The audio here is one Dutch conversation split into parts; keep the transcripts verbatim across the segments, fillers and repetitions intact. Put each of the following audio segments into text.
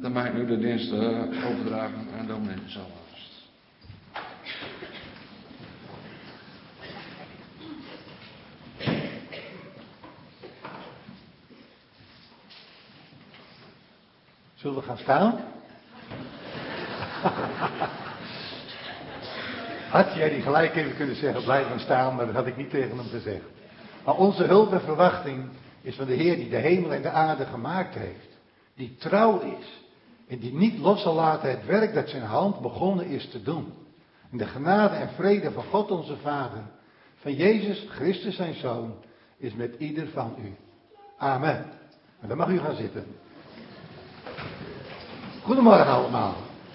dan mag ik nu de dienst uh, overdragen aan dominee Zalvast. Zullen we gaan staan? Had jij die gelijk even kunnen zeggen, blijf gaan staan, maar dat had ik niet tegen hem gezegd. Maar onze hulp en verwachting is van de Heer die de hemel en de aarde gemaakt heeft. Die trouw is en die niet los zal laten het werk dat zijn hand begonnen is te doen. En de genade en vrede van God onze Vader, van Jezus Christus zijn Zoon, is met ieder van u. Amen. En dan mag u gaan zitten. Goedemorgen allemaal.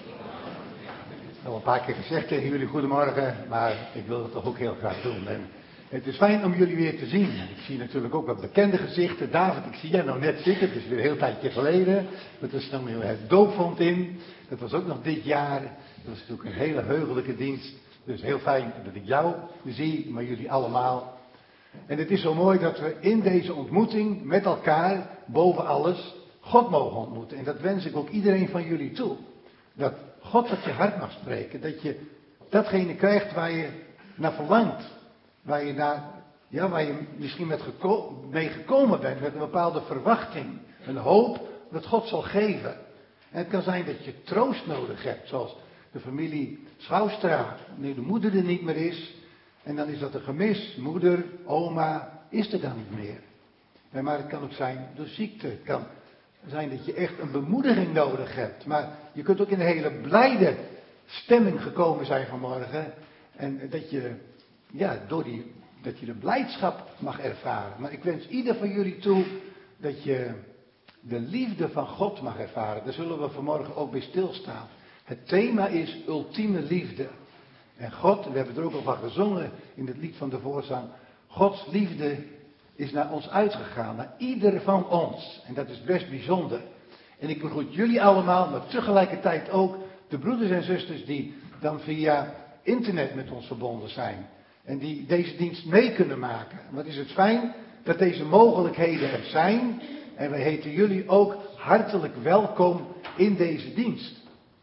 Ik heb al een paar keer gezegd tegen jullie goedemorgen, maar ik wil het toch ook heel graag doen. En het is fijn om jullie weer te zien. Ik zie natuurlijk ook wat bekende gezichten. David, ik zie jij nou net zitten, het is weer een heel tijdje geleden. Dat was dan weer het doopvond in. Dat was ook nog dit jaar. Dat was natuurlijk een hele heugelijke dienst. Dus heel fijn dat ik jou zie, maar jullie allemaal. En het is zo mooi dat we in deze ontmoeting met elkaar, boven alles, God mogen ontmoeten. En dat wens ik ook iedereen van jullie toe. Dat God tot je hart mag spreken. Dat je datgene krijgt waar je naar verlangt. Waar je, naar, ja, waar je misschien met geko- mee gekomen bent. Met een bepaalde verwachting. Een hoop dat God zal geven. En het kan zijn dat je troost nodig hebt. Zoals de familie Schouwstra. Nu de moeder er niet meer is. En dan is dat een gemis. Moeder, oma, is er dan niet meer. En maar het kan ook zijn door ziekte. Het kan zijn dat je echt een bemoediging nodig hebt. Maar je kunt ook in een hele blijde stemming gekomen zijn vanmorgen. En dat je, ja, door die, dat je de blijdschap mag ervaren. Maar ik wens ieder van jullie toe dat je de liefde van God mag ervaren. Daar zullen we vanmorgen ook bij stilstaan. Het thema is ultieme liefde. En God, we hebben er ook al van gezongen in het lied van de voorzang. Gods liefde is naar ons uitgegaan, naar ieder van ons. En dat is best bijzonder. En ik begroet jullie allemaal, maar tegelijkertijd ook de broeders en zusters die dan via internet met ons verbonden zijn. En die deze dienst mee kunnen maken. Wat is het fijn dat deze mogelijkheden er zijn. En wij heten jullie ook hartelijk welkom in deze dienst.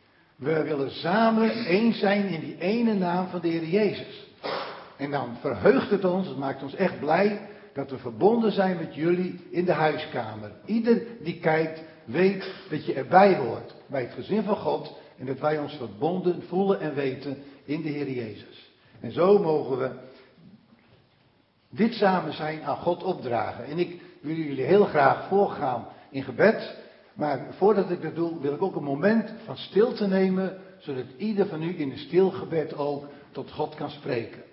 We willen samen één zijn in die ene naam van de Heer Jezus. En dan verheugt het ons, het maakt ons echt blij, dat we verbonden zijn met jullie in de huiskamer. Ieder die kijkt, weet dat je erbij hoort. Bij het gezin van God. En dat wij ons verbonden voelen en weten in de Heer Jezus. En zo mogen we dit samen zijn aan God opdragen. En ik wil jullie heel graag voorgaan in gebed. Maar voordat ik dat doe, wil ik ook een moment van stilte nemen. Zodat ieder van u in een stil gebed ook tot God kan spreken.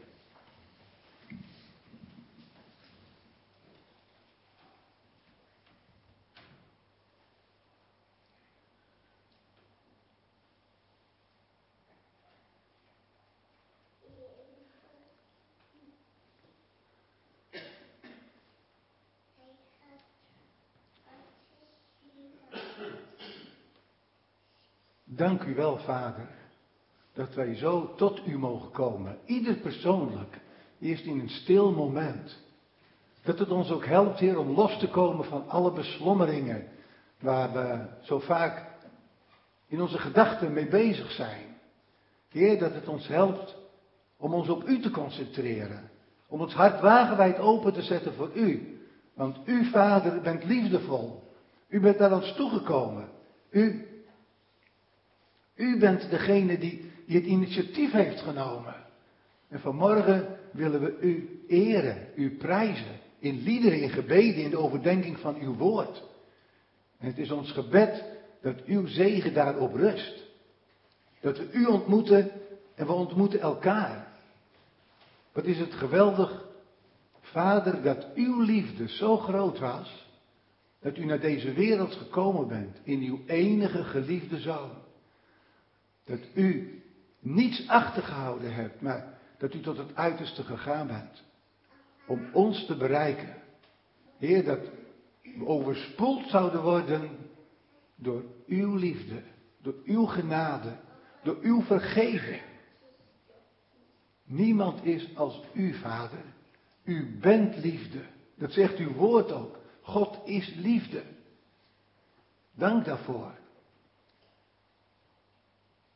Dank u wel, Vader, dat wij zo tot u mogen komen. Ieder persoonlijk, eerst in een stil moment. Dat het ons ook helpt, Heer, om los te komen van alle beslommeringen waar we zo vaak in onze gedachten mee bezig zijn. Heer, dat het ons helpt om ons op u te concentreren. Om ons hart wagenwijd open te zetten voor u. Want u, Vader, bent liefdevol. U bent naar ons toegekomen. U U bent degene die, die het initiatief heeft genomen. En vanmorgen willen we u eren, u prijzen. In liederen, in gebeden, in de overdenking van uw woord. En het is ons gebed dat uw zegen daarop rust. Dat we u ontmoeten en we ontmoeten elkaar. Wat is het geweldig, Vader, dat uw liefde zo groot was. Dat u naar deze wereld gekomen bent in uw enige geliefde Zoon. Dat u niets achtergehouden hebt, maar dat u tot het uiterste gegaan bent. Om ons te bereiken. Heer, dat we overspoeld zouden worden door uw liefde, door uw genade, door uw vergeving. Niemand is als u, Vader. U bent liefde. Dat zegt uw woord ook. God is liefde. Dank daarvoor.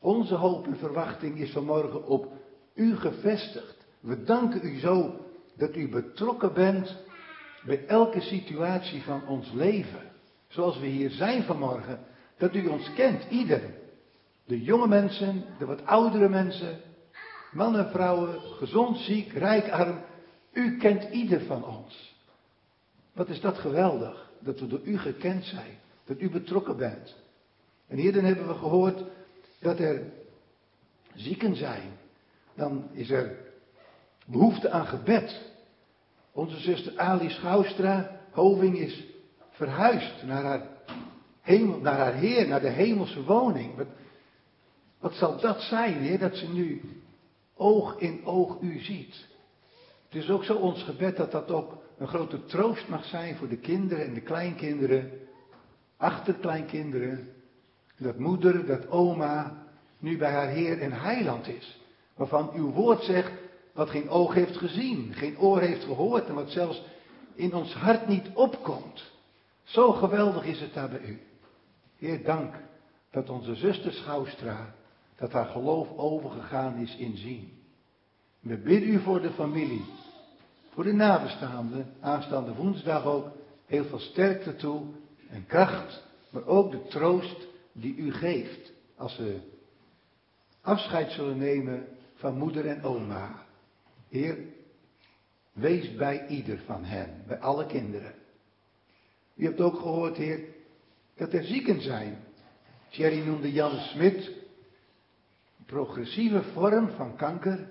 Onze hoop en verwachting is vanmorgen op u gevestigd. We danken u zo dat u betrokken bent bij elke situatie van ons leven. Zoals we hier zijn vanmorgen, dat u ons kent, ieder. De jonge mensen, de wat oudere mensen, mannen en vrouwen, gezond, ziek, rijk, arm. U kent ieder van ons. Wat is dat geweldig, dat we door u gekend zijn, dat u betrokken bent. En hier dan hebben we gehoord dat er zieken zijn. Dan is er behoefte aan gebed. Onze zuster Ali Schouwstra, Hoving, is verhuisd naar haar, hemel, naar haar Heer, naar de hemelse woning. Wat, wat zal dat zijn, Heer, dat ze nu oog in oog u ziet. Het is ook zo ons gebed dat dat ook een grote troost mag zijn voor de kinderen en de kleinkinderen, achterkleinkinderen. Dat moeder, dat oma nu bij haar Heer en Heiland is. Waarvan uw woord zegt, wat geen oog heeft gezien, geen oor heeft gehoord en wat zelfs in ons hart niet opkomt. Zo geweldig is het daar bij u. Heer, dank dat onze zuster Schouwstra, dat haar geloof overgegaan is in zien. We bidden u voor de familie, voor de nabestaanden, aanstaande woensdag ook, heel veel sterkte toe en kracht, maar ook de troost die u geeft als ze afscheid zullen nemen van moeder en oma. Heer, wees bij ieder van hen, bij alle kinderen. U hebt ook gehoord, Heer, dat er zieken zijn. Thierry noemde Jan Smit, een progressieve vorm van kanker.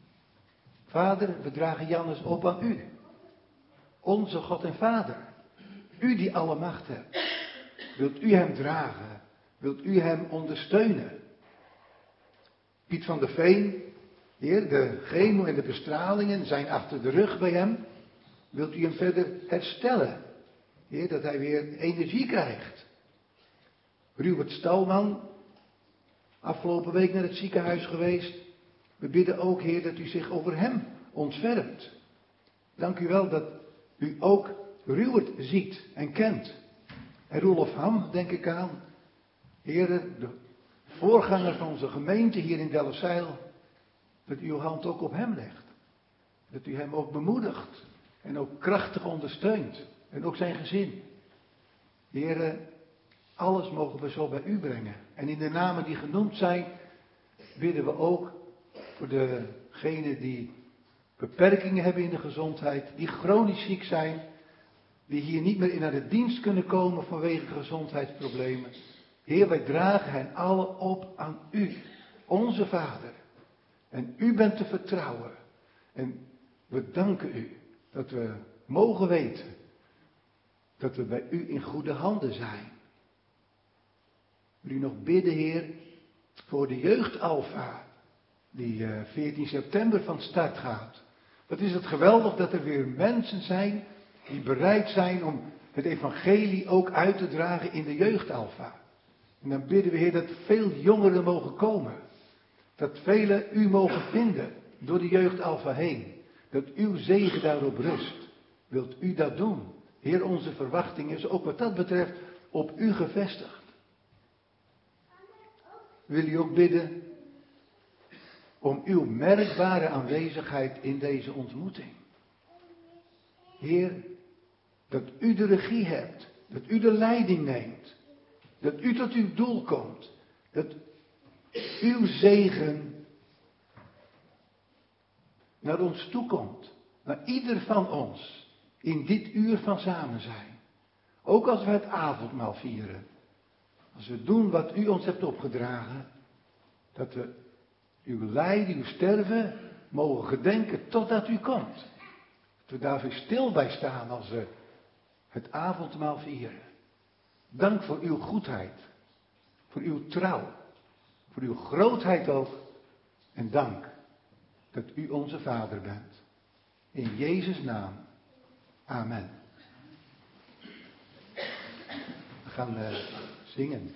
Vader, we dragen Jannes op aan u. Onze God en Vader. U die alle macht hebt. Wilt u hem dragen? Wilt u hem ondersteunen? Piet van der Veen, Heer, de chemo en de bestralingen zijn achter de rug bij hem. Wilt u hem verder herstellen? Heer, dat hij weer energie krijgt. Ruwert Stalman, afgelopen week naar het ziekenhuis geweest. We bidden ook, Heer, dat u zich over hem ontfermt. Dank u wel dat u ook Ruwert ziet en kent. En Roelof Ham, denk ik aan. Heer, de voorganger van onze gemeente hier in Delfzijl, dat u uw hand ook op hem legt. Dat u hem ook bemoedigt en ook krachtig ondersteunt. En ook zijn gezin. Heer, alles mogen we zo bij u brengen. En in de namen die genoemd zijn, bidden we ook voor degenen die beperkingen hebben in de gezondheid, die chronisch ziek zijn, die hier niet meer in naar de dienst kunnen komen vanwege gezondheidsproblemen. Heer, wij dragen hen allen op aan u, onze Vader. En u bent te vertrouwen. En we danken u dat we mogen weten dat we bij u in goede handen zijn. Wil u nog bidden, Heer, voor de jeugdalfa, die veertien september van start gaat. Wat is het geweldig dat er weer mensen zijn die bereid zijn om het evangelie ook uit te dragen in de jeugdalfa. En dan bidden we, Heer, dat veel jongeren mogen komen. Dat velen u mogen vinden door de jeugdalfa heen. Dat uw zegen daarop rust. Wilt u dat doen? Heer, onze verwachting is ook wat dat betreft op u gevestigd. Wil u ook bidden om uw merkbare aanwezigheid in deze ontmoeting. Heer, dat u de regie hebt, dat u de leiding neemt, dat u tot uw doel komt, dat uw zegen naar ons toe komt, naar ieder van ons, in dit uur van samen zijn. Ook als we het avondmaal vieren, als we doen wat u ons hebt opgedragen, dat we uw lijden, uw sterven mogen gedenken totdat u komt. Dat we daar weer stil bij staan als we het avondmaal vieren. Dank voor uw goedheid, voor uw trouw, voor uw grootheid ook. En dank dat u onze Vader bent. In Jezus' naam. Amen. We gaan uh, zingen.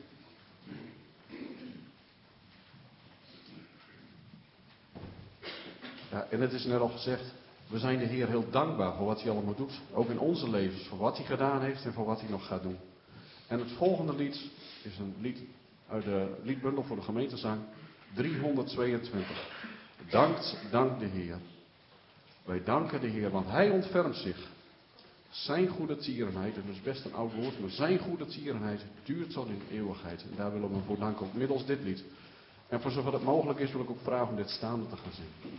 Ja, en het is net al gezegd, we zijn de Heer heel dankbaar voor wat hij allemaal doet. Ook in onze levens, voor wat hij gedaan heeft en voor wat hij nog gaat doen. En het volgende lied is een lied uit de liedbundel voor de gemeentezang. driehonderdtweeëntwintig. Dankt, dank de Heer. Wij danken de Heer, want Hij ontfermt zich. Zijn goede tierenheid, en dat is best een oud woord, maar zijn goede tierenheid duurt tot in eeuwigheid. En daar willen we hem voor danken, ook middels dit lied. En voor zover het mogelijk is, wil ik ook vragen om dit staande te gaan zingen.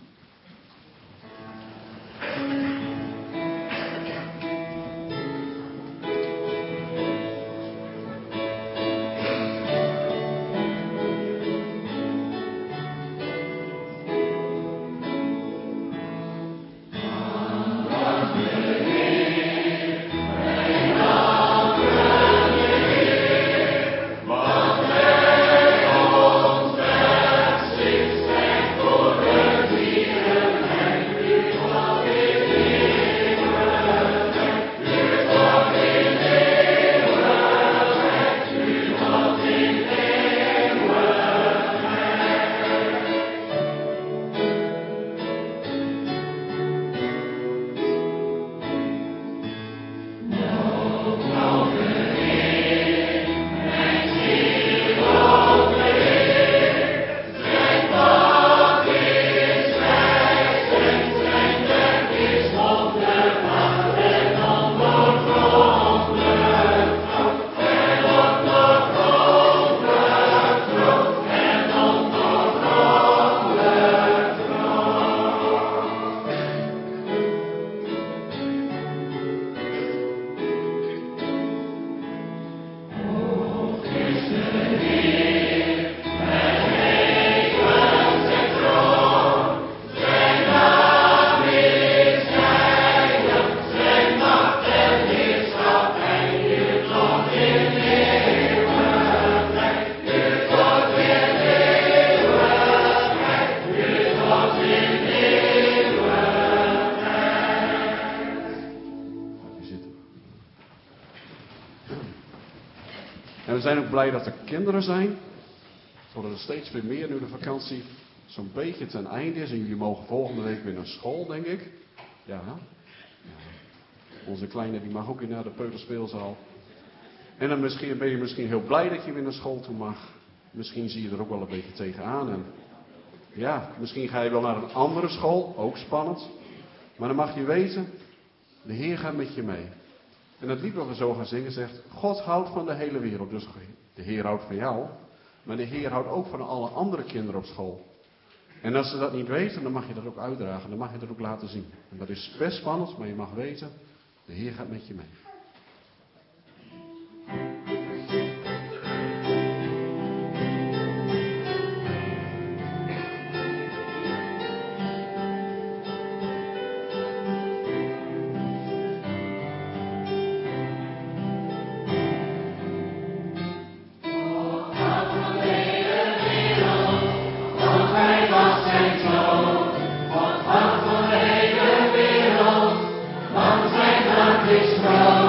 We zijn ook blij dat er kinderen zijn. Het worden er steeds weer meer nu de vakantie zo'n beetje ten einde is. En jullie mogen volgende week weer naar school, denk ik. Ja. ja. Onze kleine die mag ook weer naar de peuterspeelzaal. En dan misschien, ben je misschien heel blij dat je weer naar school toe mag. Misschien zie je er ook wel een beetje tegenaan. En ja, misschien ga je wel naar een andere school. Ook spannend. Maar dan mag je weten, de Heer gaat met je mee. En het lied wat we zo gaan zingen zegt, God houdt van de hele wereld. Dus de Heer houdt van jou. Maar de Heer houdt ook van alle andere kinderen op school. En als ze dat niet weten, dan mag je dat ook uitdragen. Dan mag je dat ook laten zien. En dat is best spannend, maar je mag weten, de Heer gaat met je mee. Is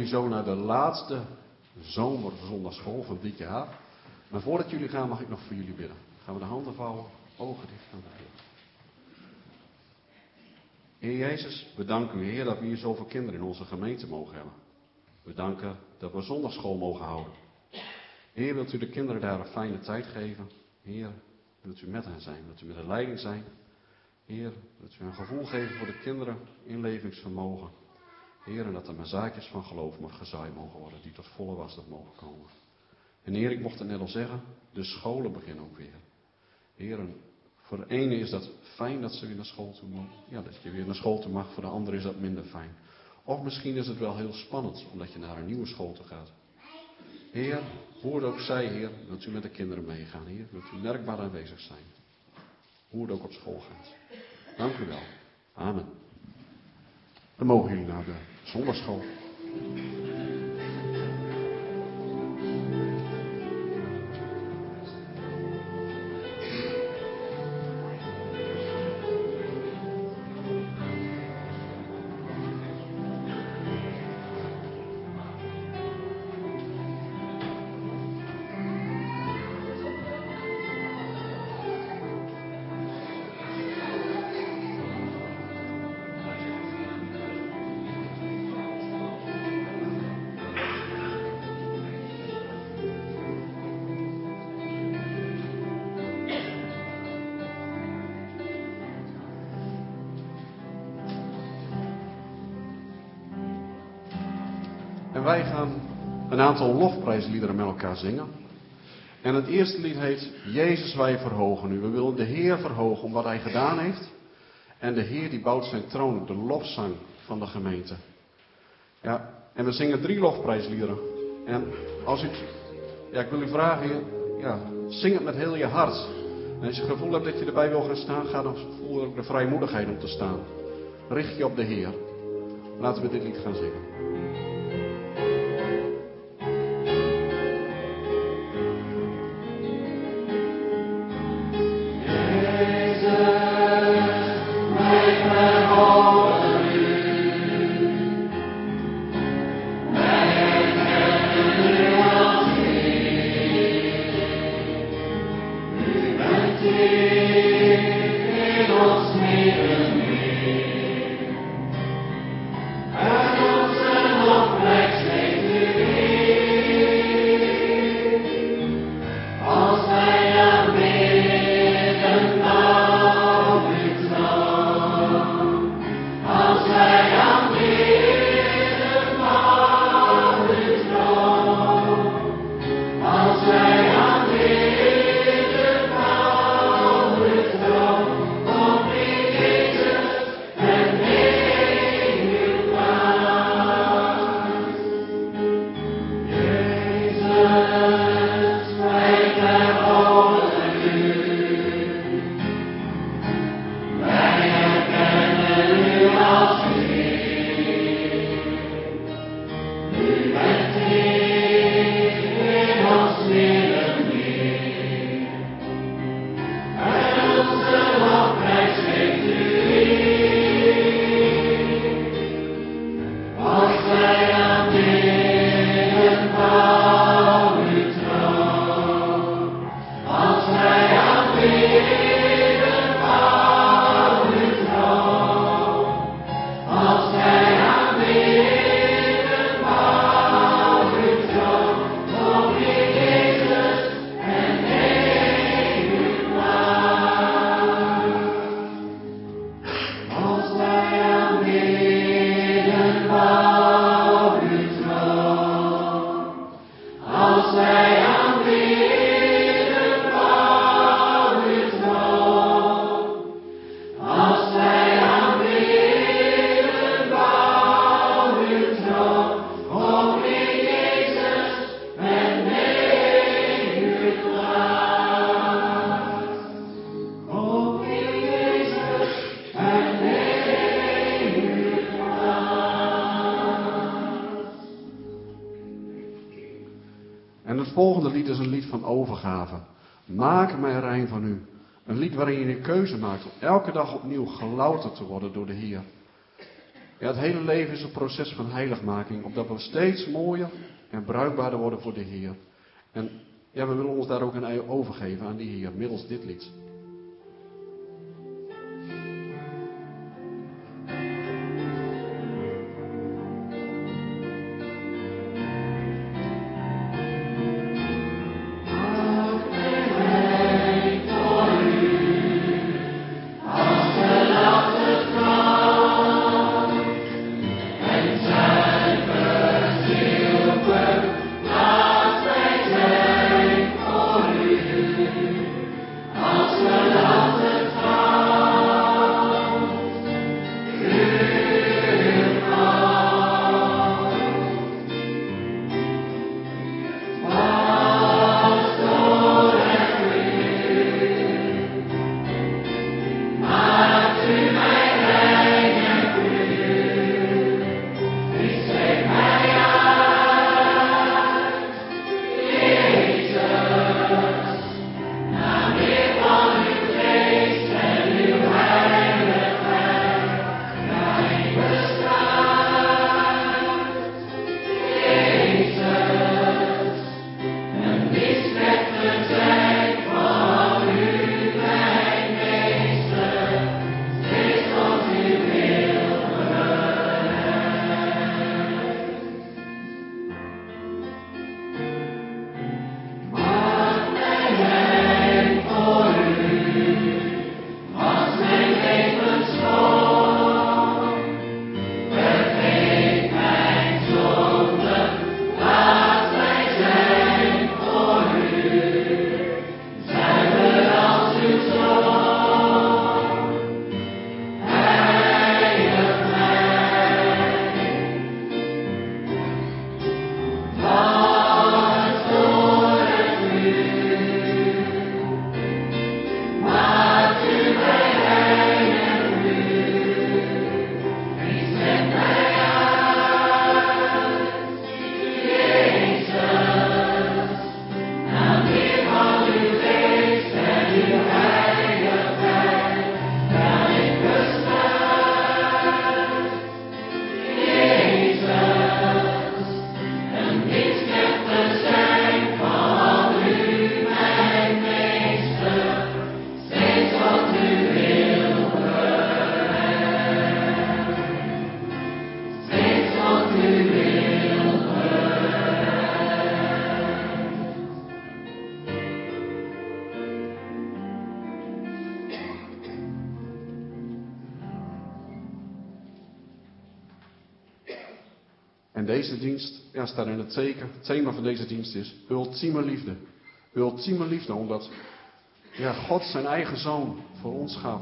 jullie zo naar de laatste zomerzondagschool van dit jaar. Maar voordat jullie gaan, mag ik nog voor jullie bidden. Gaan we de handen vouwen, ogen dicht gaan we bidden. Heer Jezus, we danken u, Heer, dat we hier zoveel kinderen in onze gemeente mogen hebben. We danken dat we zondagschool mogen houden. Heer, wilt u de kinderen daar een fijne tijd geven? Heer, wilt u met hen zijn, wilt u met hen leiding zijn? Heer, wilt u een gevoel geven voor de kinderen, inlevingsvermogen? Heer, en dat er maar zaadjes van geloof mag gezaaid mogen worden, die tot volle wasdom mogen komen. En Heer, ik mocht het net al zeggen, de scholen beginnen ook weer. Heer, en voor de ene is dat fijn dat ze weer naar school toe mogen. Ja, dat je weer naar school toe mag, voor de andere is dat minder fijn. Of misschien is het wel heel spannend, omdat je naar een nieuwe school toe gaat. Heer, hoe het ook zij, Heer, wilt u met de kinderen meegaan, Heer. Wilt u merkbaar aanwezig zijn. Hoe het ook op school gaat. Dank u wel. Amen. Dan mogen jullie naar de zondagschool. En wij gaan een aantal lofprijsliederen met elkaar zingen. En het eerste lied heet Jezus, wij verhogen u. We willen de Heer verhogen om wat hij gedaan heeft. En de Heer die bouwt zijn troon op de lofzang van de gemeente. Ja, en we zingen drie lofprijsliederen. En als u, ja, ik wil u vragen, ja, zing het met heel je hart. En als je het gevoel hebt dat je erbij wil gaan staan, ga dan voel ook de vrijmoedigheid om te staan. Richt je op de Heer. Laten we dit lied gaan zingen. Het volgende lied is een lied van overgave. Maak mij rein van u. Een lied waarin je een keuze maakt om elke dag opnieuw gelouterd te worden door de Heer. Ja, het hele leven is een proces van heiligmaking, opdat we steeds mooier en bruikbaarder worden voor de Heer. En ja, we willen ons daar ook aan overgeven aan die Heer, middels dit lied. En deze dienst, ja, staat in het teken. Het thema van deze dienst is ultieme liefde. Ultieme liefde, omdat ja, God zijn eigen zoon voor ons gaf.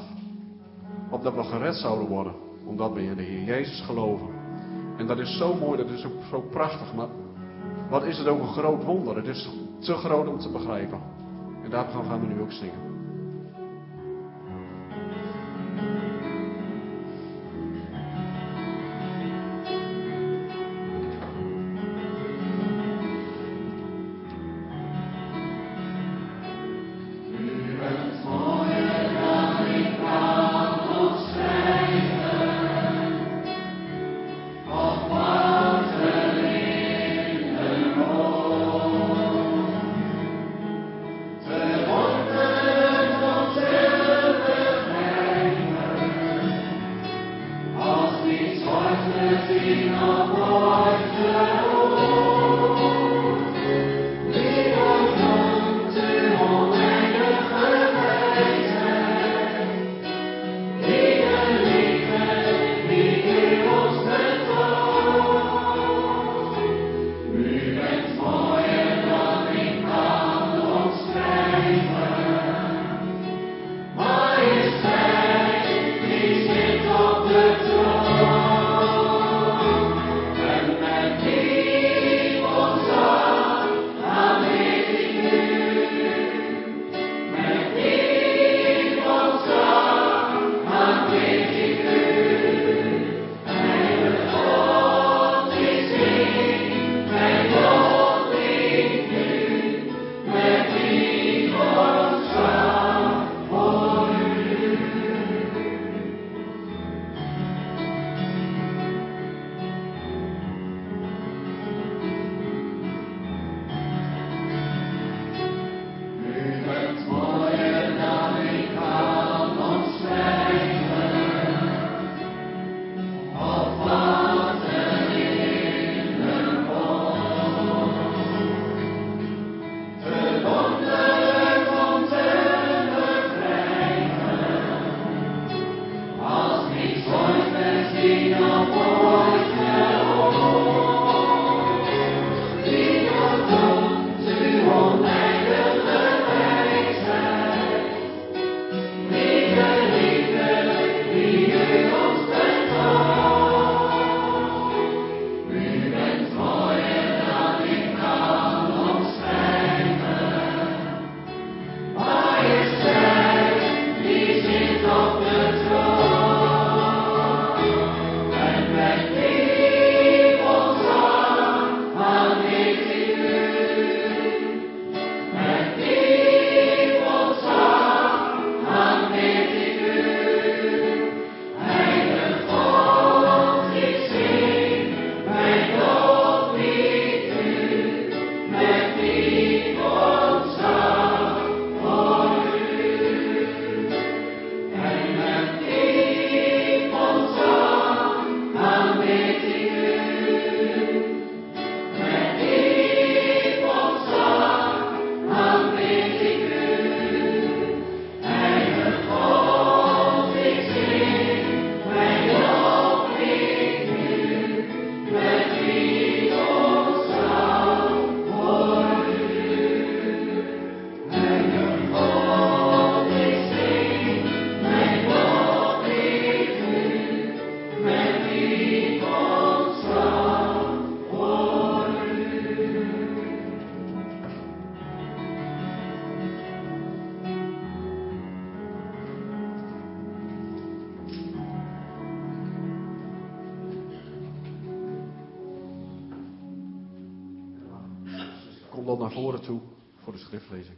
Opdat we gered zouden worden. Omdat we in de Heer Jezus geloven. En dat is zo mooi, dat is ook zo prachtig. Maar wat is het ook een groot wonder. Het is te groot om te begrijpen. En daarom gaan we nu ook zingen. Wonder wel naar voren toe voor de schriftlezing.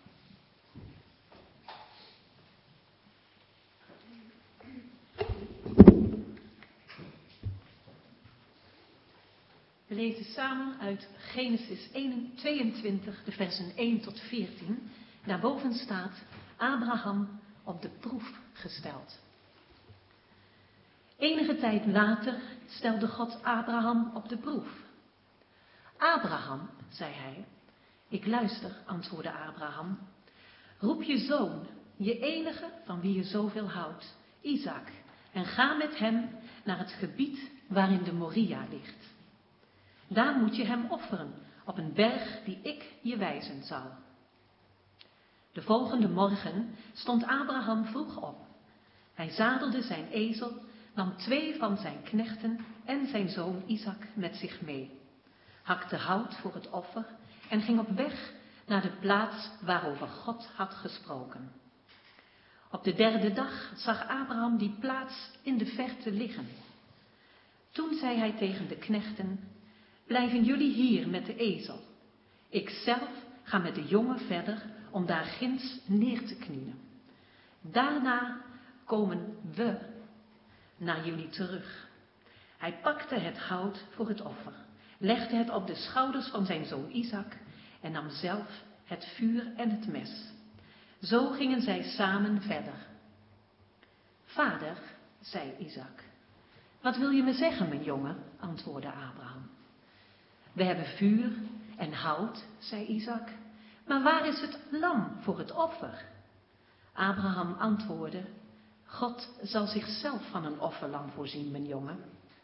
We lezen samen uit Genesis tweeëntwintig, de versen één tot veertien. Daarboven staat Abraham op de proef gesteld. Enige tijd later stelde God Abraham op de proef. Abraham, zei hij. Ik luister, antwoordde Abraham. Roep je zoon, je enige van wie je zoveel houdt, Isaac, en ga met hem naar het gebied waarin de Moria ligt. Daar moet je hem offeren, op een berg die ik je wijzen zal. De volgende morgen stond Abraham vroeg op. Hij zadelde zijn ezel, nam twee van zijn knechten en zijn zoon Isaac met zich mee, hakte hout voor het offer en ging op weg naar de plaats waarover God had gesproken. Op de derde dag zag Abraham die plaats in de verte liggen. Toen zei hij tegen de knechten: blijven jullie hier met de ezel. Ik zelf ga met de jongen verder om daar ginds neer te knielen. Daarna komen we naar jullie terug. Hij pakte het hout voor het offer, legde het op de schouders van zijn zoon Isaac en nam zelf het vuur en het mes. Zo gingen zij samen verder. Vader, zei Isaac. Wat wil je me zeggen, mijn jongen? Antwoordde Abraham. We hebben vuur en hout, zei Isaac, maar waar is het lam voor het offer? Abraham antwoordde: God zal zichzelf van een offerlam voorzien, mijn jongen.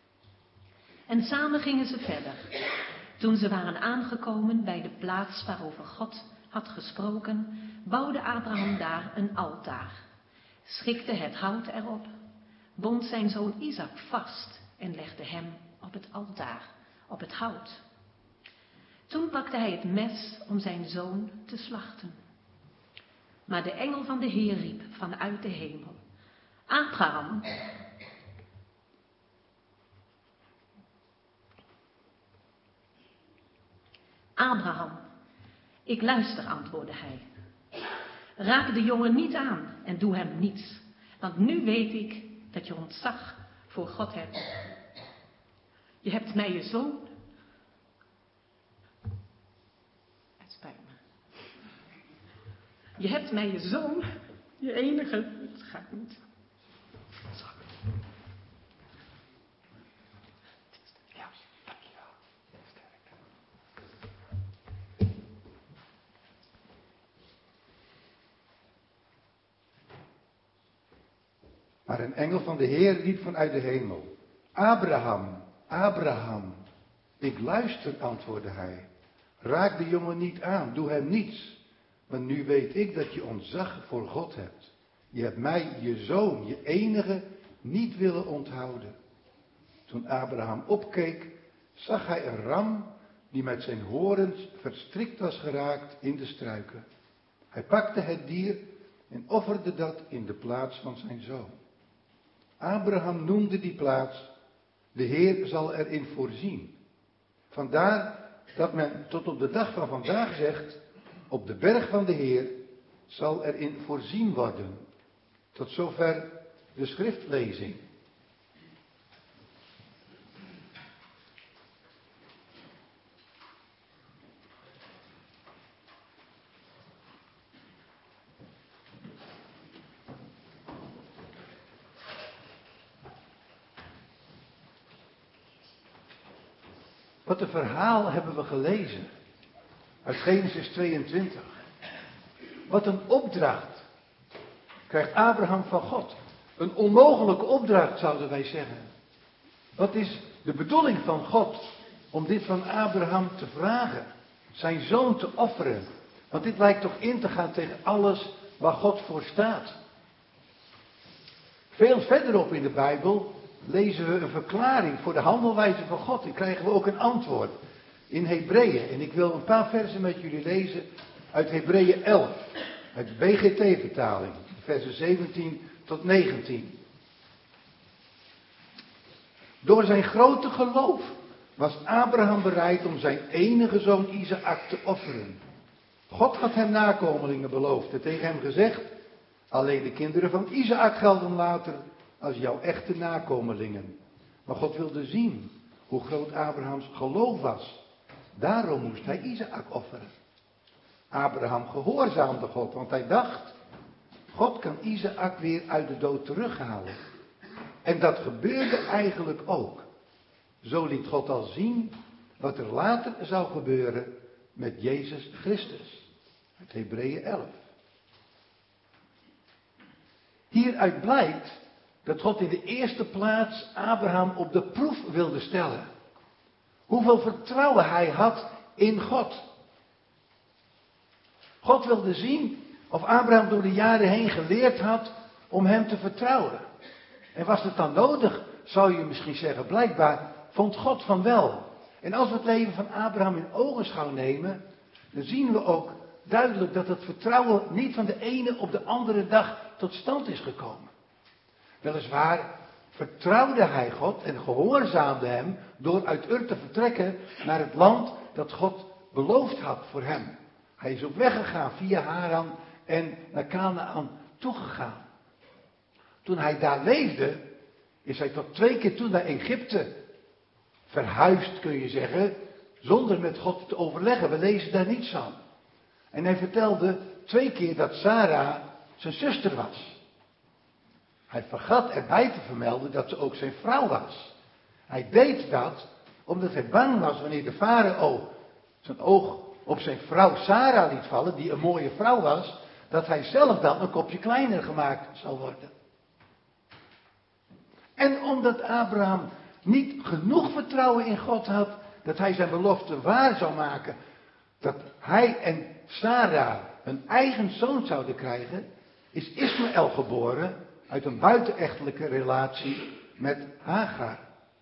En samen gingen ze verder. Toen ze waren aangekomen bij de plaats waarover God had gesproken, bouwde Abraham daar een altaar, schikte het hout erop, bond zijn zoon Isaac vast en legde hem op het altaar, op het hout. Toen pakte hij het mes om zijn zoon te slachten. Maar de engel van de Heer riep vanuit de hemel: Abraham, Abraham, ik luister, antwoordde hij. Raak de jongen niet aan en doe hem niets, want nu weet ik dat je ontzag voor God hebt. Je hebt mij je zoon. Het spijt me. Je hebt mij je zoon, je enige. Het gaat niet. Ja, dankjewel. Maar een engel van de Heer riep vanuit de hemel: Abraham, Abraham. Ik luister, antwoordde hij. Raak de jongen niet aan, doe hem niets. Want nu weet ik dat je ontzag voor God hebt. Je hebt mij, je zoon, je enige, niet willen onthouden. Toen Abraham opkeek, zag hij een ram die met zijn horens verstrikt was geraakt in de struiken. Hij pakte het dier en offerde dat in de plaats van zijn zoon. Abraham noemde die plaats: de Heer zal erin voorzien. Vandaar dat men tot op de dag van vandaag zegt: op de berg van de Heer zal erin voorzien worden. Tot zover de schriftlezing. Wat een verhaal hebben we gelezen uit Genesis tweeëntwintig. Wat een opdracht krijgt Abraham van God. Een onmogelijke opdracht, zouden wij zeggen. Wat is de bedoeling van God om dit van Abraham te vragen? Zijn zoon te offeren. Want dit lijkt toch in te gaan tegen alles waar God voor staat. Veel verderop in de Bijbel lezen we een verklaring voor de handelwijze van God. En krijgen we ook een antwoord in Hebreeën. En ik wil een paar versen met jullie lezen uit Hebreeën elf. Uit de B G T-vertaling. Versen zeventien tot negentien. Door zijn grote geloof was Abraham bereid om zijn enige zoon Isaac te offeren. God had hem nakomelingen beloofd en tegen hem gezegd: alleen de kinderen van Isaac gelden later als jouw echte nakomelingen. Maar God wilde zien hoe groot Abrahams geloof was. Daarom moest hij Isaac offeren. Abraham gehoorzaamde God, want hij dacht: God kan Isaac weer uit de dood terughalen. En dat gebeurde eigenlijk ook. Zo liet God al zien wat er later zou gebeuren met Jezus Christus. Uit Hebreeën elf. Hieruit blijkt dat God in de eerste plaats Abraham op de proef wilde stellen. Hoeveel vertrouwen hij had in God. God wilde zien of Abraham door de jaren heen geleerd had om hem te vertrouwen. En was het dan nodig, zou je misschien zeggen, blijkbaar vond God van wel. En als we het leven van Abraham in ogenschouw nemen, dan zien we ook duidelijk dat het vertrouwen niet van de ene op de andere dag tot stand is gekomen. Weliswaar vertrouwde hij God en gehoorzaamde hem door uit Ur te vertrekken naar het land dat God beloofd had voor hem. Hij is op weg gegaan via Haran en naar Kanaan toegegaan. Toen hij daar leefde, is hij tot twee keer toe naar Egypte verhuisd, kun je zeggen, zonder met God te overleggen. We lezen daar niets van. En hij vertelde twee keer dat Sarah zijn zuster was. Hij vergat erbij te vermelden dat ze ook zijn vrouw was. Hij deed dat omdat hij bang was wanneer de farao zijn oog op zijn vrouw Sarah liet vallen, die een mooie vrouw was, dat hij zelf dan een kopje kleiner gemaakt zal worden. En omdat Abraham niet genoeg vertrouwen in God had, dat hij zijn belofte waar zou maken, dat hij en Sarah een eigen zoon zouden krijgen, is Ismaël geboren uit een buitenechtelijke relatie met Hagar.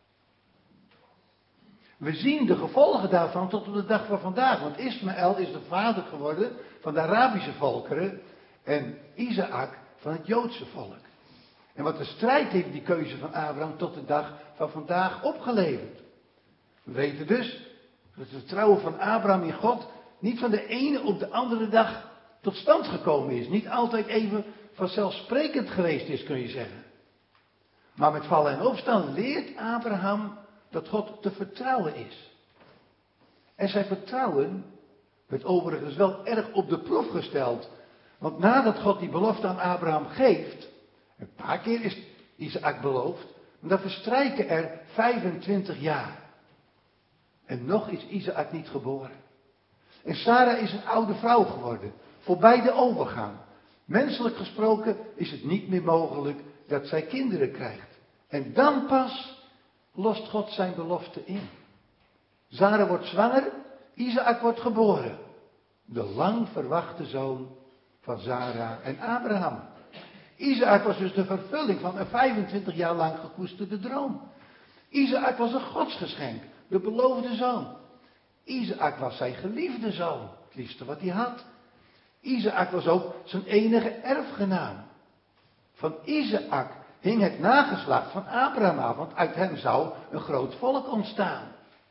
We zien de gevolgen daarvan tot op de dag van vandaag, want Ismaël is de vader geworden van de Arabische volkeren en Isaac van het Joodse volk. En wat de strijd heeft die keuze van Abraham tot de dag van vandaag opgeleverd. We weten dus dat het vertrouwen van Abraham in God niet van de ene op de andere dag tot stand gekomen is. Niet altijd even vanzelfsprekend geweest is, kun je zeggen. Maar met vallen en opstaan leert Abraham dat God te vertrouwen is. En zijn vertrouwen werd overigens wel erg op de proef gesteld. Want nadat God die belofte aan Abraham geeft, een paar keer is Isaac beloofd, maar dan verstrijken er vijfentwintig jaar. En nog is Isaac niet geboren. En Sarah is een oude vrouw geworden, voorbij de overgang. Menselijk gesproken is het niet meer mogelijk dat zij kinderen krijgt. En dan pas lost God zijn belofte in. Sarah wordt zwanger, Isaac wordt geboren. De lang verwachte zoon van Sarah en Abraham. Isaac was dus de vervulling van een vijfentwintig jaar lang gekoesterde droom. Isaac was een godsgeschenk, de beloofde zoon. Isaac was zijn geliefde zoon, het liefste wat hij had. Isaac was ook zijn enige erfgenaam. Van Isaac hing het nageslacht van Abraham af, want uit hem zou een groot volk ontstaan.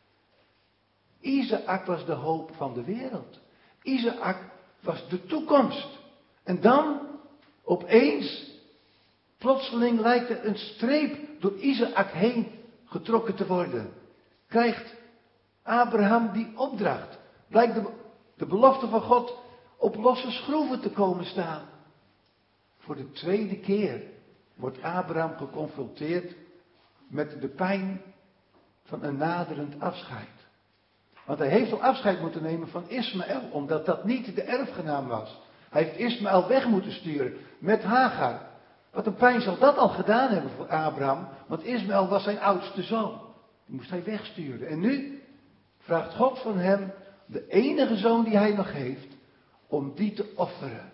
Isaac was de hoop van de wereld. Isaac was de toekomst. En dan, opeens, plotseling lijkt er een streep door Isaac heen getrokken te worden. Krijgt Abraham die opdracht. Blijkt de, de belofte van God op losse schroeven te komen staan. Voor de tweede keer wordt Abraham geconfronteerd met de pijn van een naderend afscheid. Want hij heeft al afscheid moeten nemen van Ismaël, omdat dat niet de erfgenaam was. Hij heeft Ismaël weg moeten sturen met Hagar. Wat een pijn zal dat al gedaan hebben voor Abraham, want Ismaël was zijn oudste zoon. Die moest hij wegsturen. En nu vraagt God van hem, de enige zoon die hij nog heeft, om die te offeren.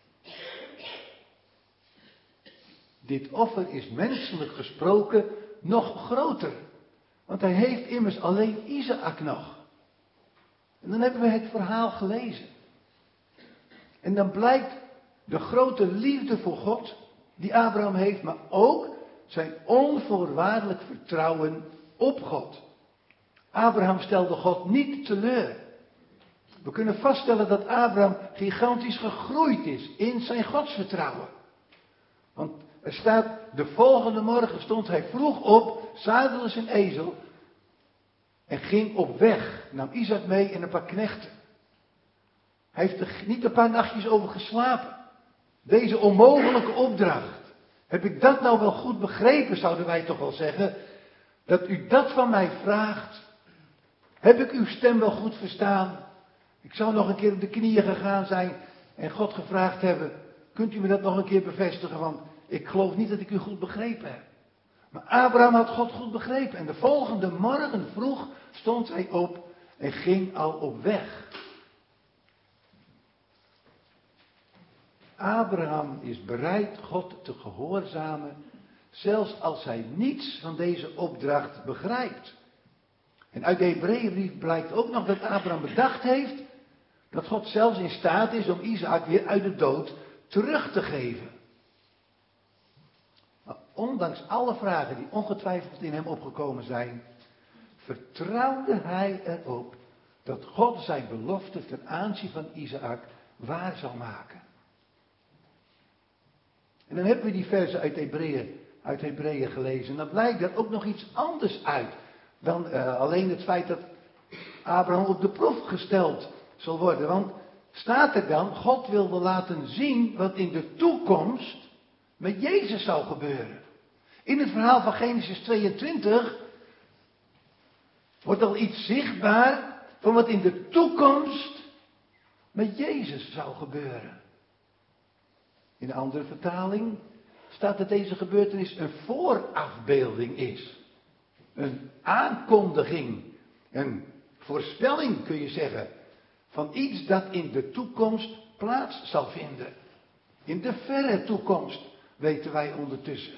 Dit offer is menselijk gesproken nog groter. Want hij heeft immers alleen Isaac nog. En dan hebben we het verhaal gelezen. En dan blijkt de grote liefde voor God die Abraham heeft, maar ook zijn onvoorwaardelijk vertrouwen op God. Abraham stelde God niet teleur. We kunnen vaststellen dat Abraham gigantisch gegroeid is in zijn godsvertrouwen. Want er staat, de volgende morgen stond hij vroeg op, zadelde zijn ezel en ging op weg. Nam Isaac mee en een paar knechten. Hij heeft er niet een paar nachtjes over geslapen. Deze onmogelijke opdracht. Heb ik dat nou wel goed begrepen, zouden wij toch wel zeggen? Dat u dat van mij vraagt. Heb ik uw stem wel goed verstaan? Ik zou nog een keer op de knieën gegaan zijn en God gevraagd hebben, kunt u me dat nog een keer bevestigen? Want ik geloof niet dat ik u goed begrepen heb. Maar Abraham had God goed begrepen. En de volgende morgen vroeg stond hij op en ging al op weg. Abraham is bereid God te gehoorzamen, zelfs als hij niets van deze opdracht begrijpt. En uit de Hebreeënbrief blijkt ook nog dat Abraham bedacht heeft dat God zelfs in staat is om Isaac weer uit de dood terug te geven. Maar ondanks alle vragen die ongetwijfeld in hem opgekomen zijn, vertrouwde hij erop dat God zijn belofte ten aanzien van Isaac waar zal maken. En dan hebben we die versen uit Hebreeën, uit Hebreeën gelezen. En dan blijkt er ook nog iets anders uit dan uh, alleen het feit dat Abraham op de proef gesteld zal worden. Want staat er dan, God wilde laten zien wat in de toekomst met Jezus zou gebeuren. In het verhaal van Genesis tweeëntwintig wordt al iets zichtbaar van wat in de toekomst met Jezus zou gebeuren. In een andere vertaling staat dat deze gebeurtenis een voorafbeelding is. Een aankondiging, een voorspelling kun je zeggen, van iets dat in de toekomst plaats zal vinden. In de verre toekomst, weten wij ondertussen.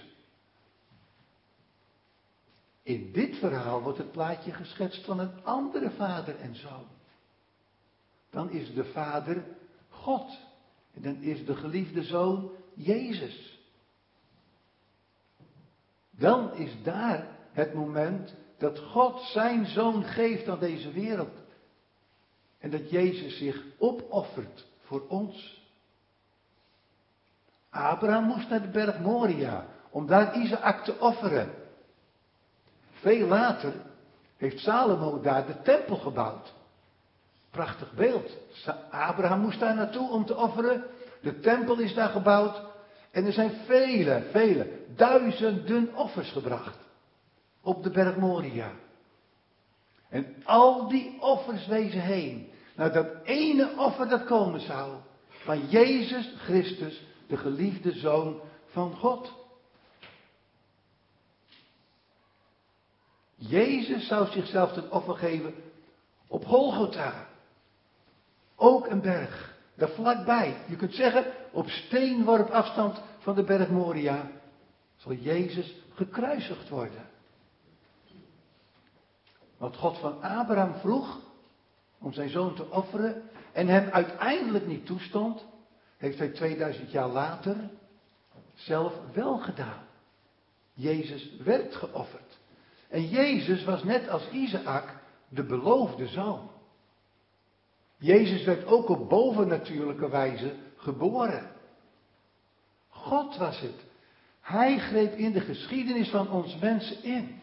In dit verhaal wordt het plaatje geschetst van een andere vader en zoon. Dan is de vader God. En dan is de geliefde zoon Jezus. Dan is daar het moment dat God zijn zoon geeft aan deze wereld. En dat Jezus zich opoffert voor ons. Abraham moest naar de berg Moria om daar Isaac te offeren. Veel later heeft Salomo daar de tempel gebouwd. Prachtig beeld. Abraham moest daar naartoe om te offeren. De tempel is daar gebouwd. En er zijn vele, vele, duizenden offers gebracht. Op de berg Moria. En al die offers wezen heen naar dat ene offer dat komen zou. Van Jezus Christus, de geliefde Zoon van God. Jezus zou zichzelf ten offer geven op Golgotha. Ook een berg, daar vlakbij. Je kunt zeggen, op steenworp afstand van de berg Moria zal Jezus gekruisigd worden. Wat God van Abraham vroeg om zijn zoon te offeren en hem uiteindelijk niet toestond, heeft hij tweeduizend jaar later zelf wel gedaan. Jezus werd geofferd. En Jezus was net als Isaac de beloofde zoon. Jezus werd ook op bovennatuurlijke wijze geboren. God was het. Hij greep in de geschiedenis van ons mensen in.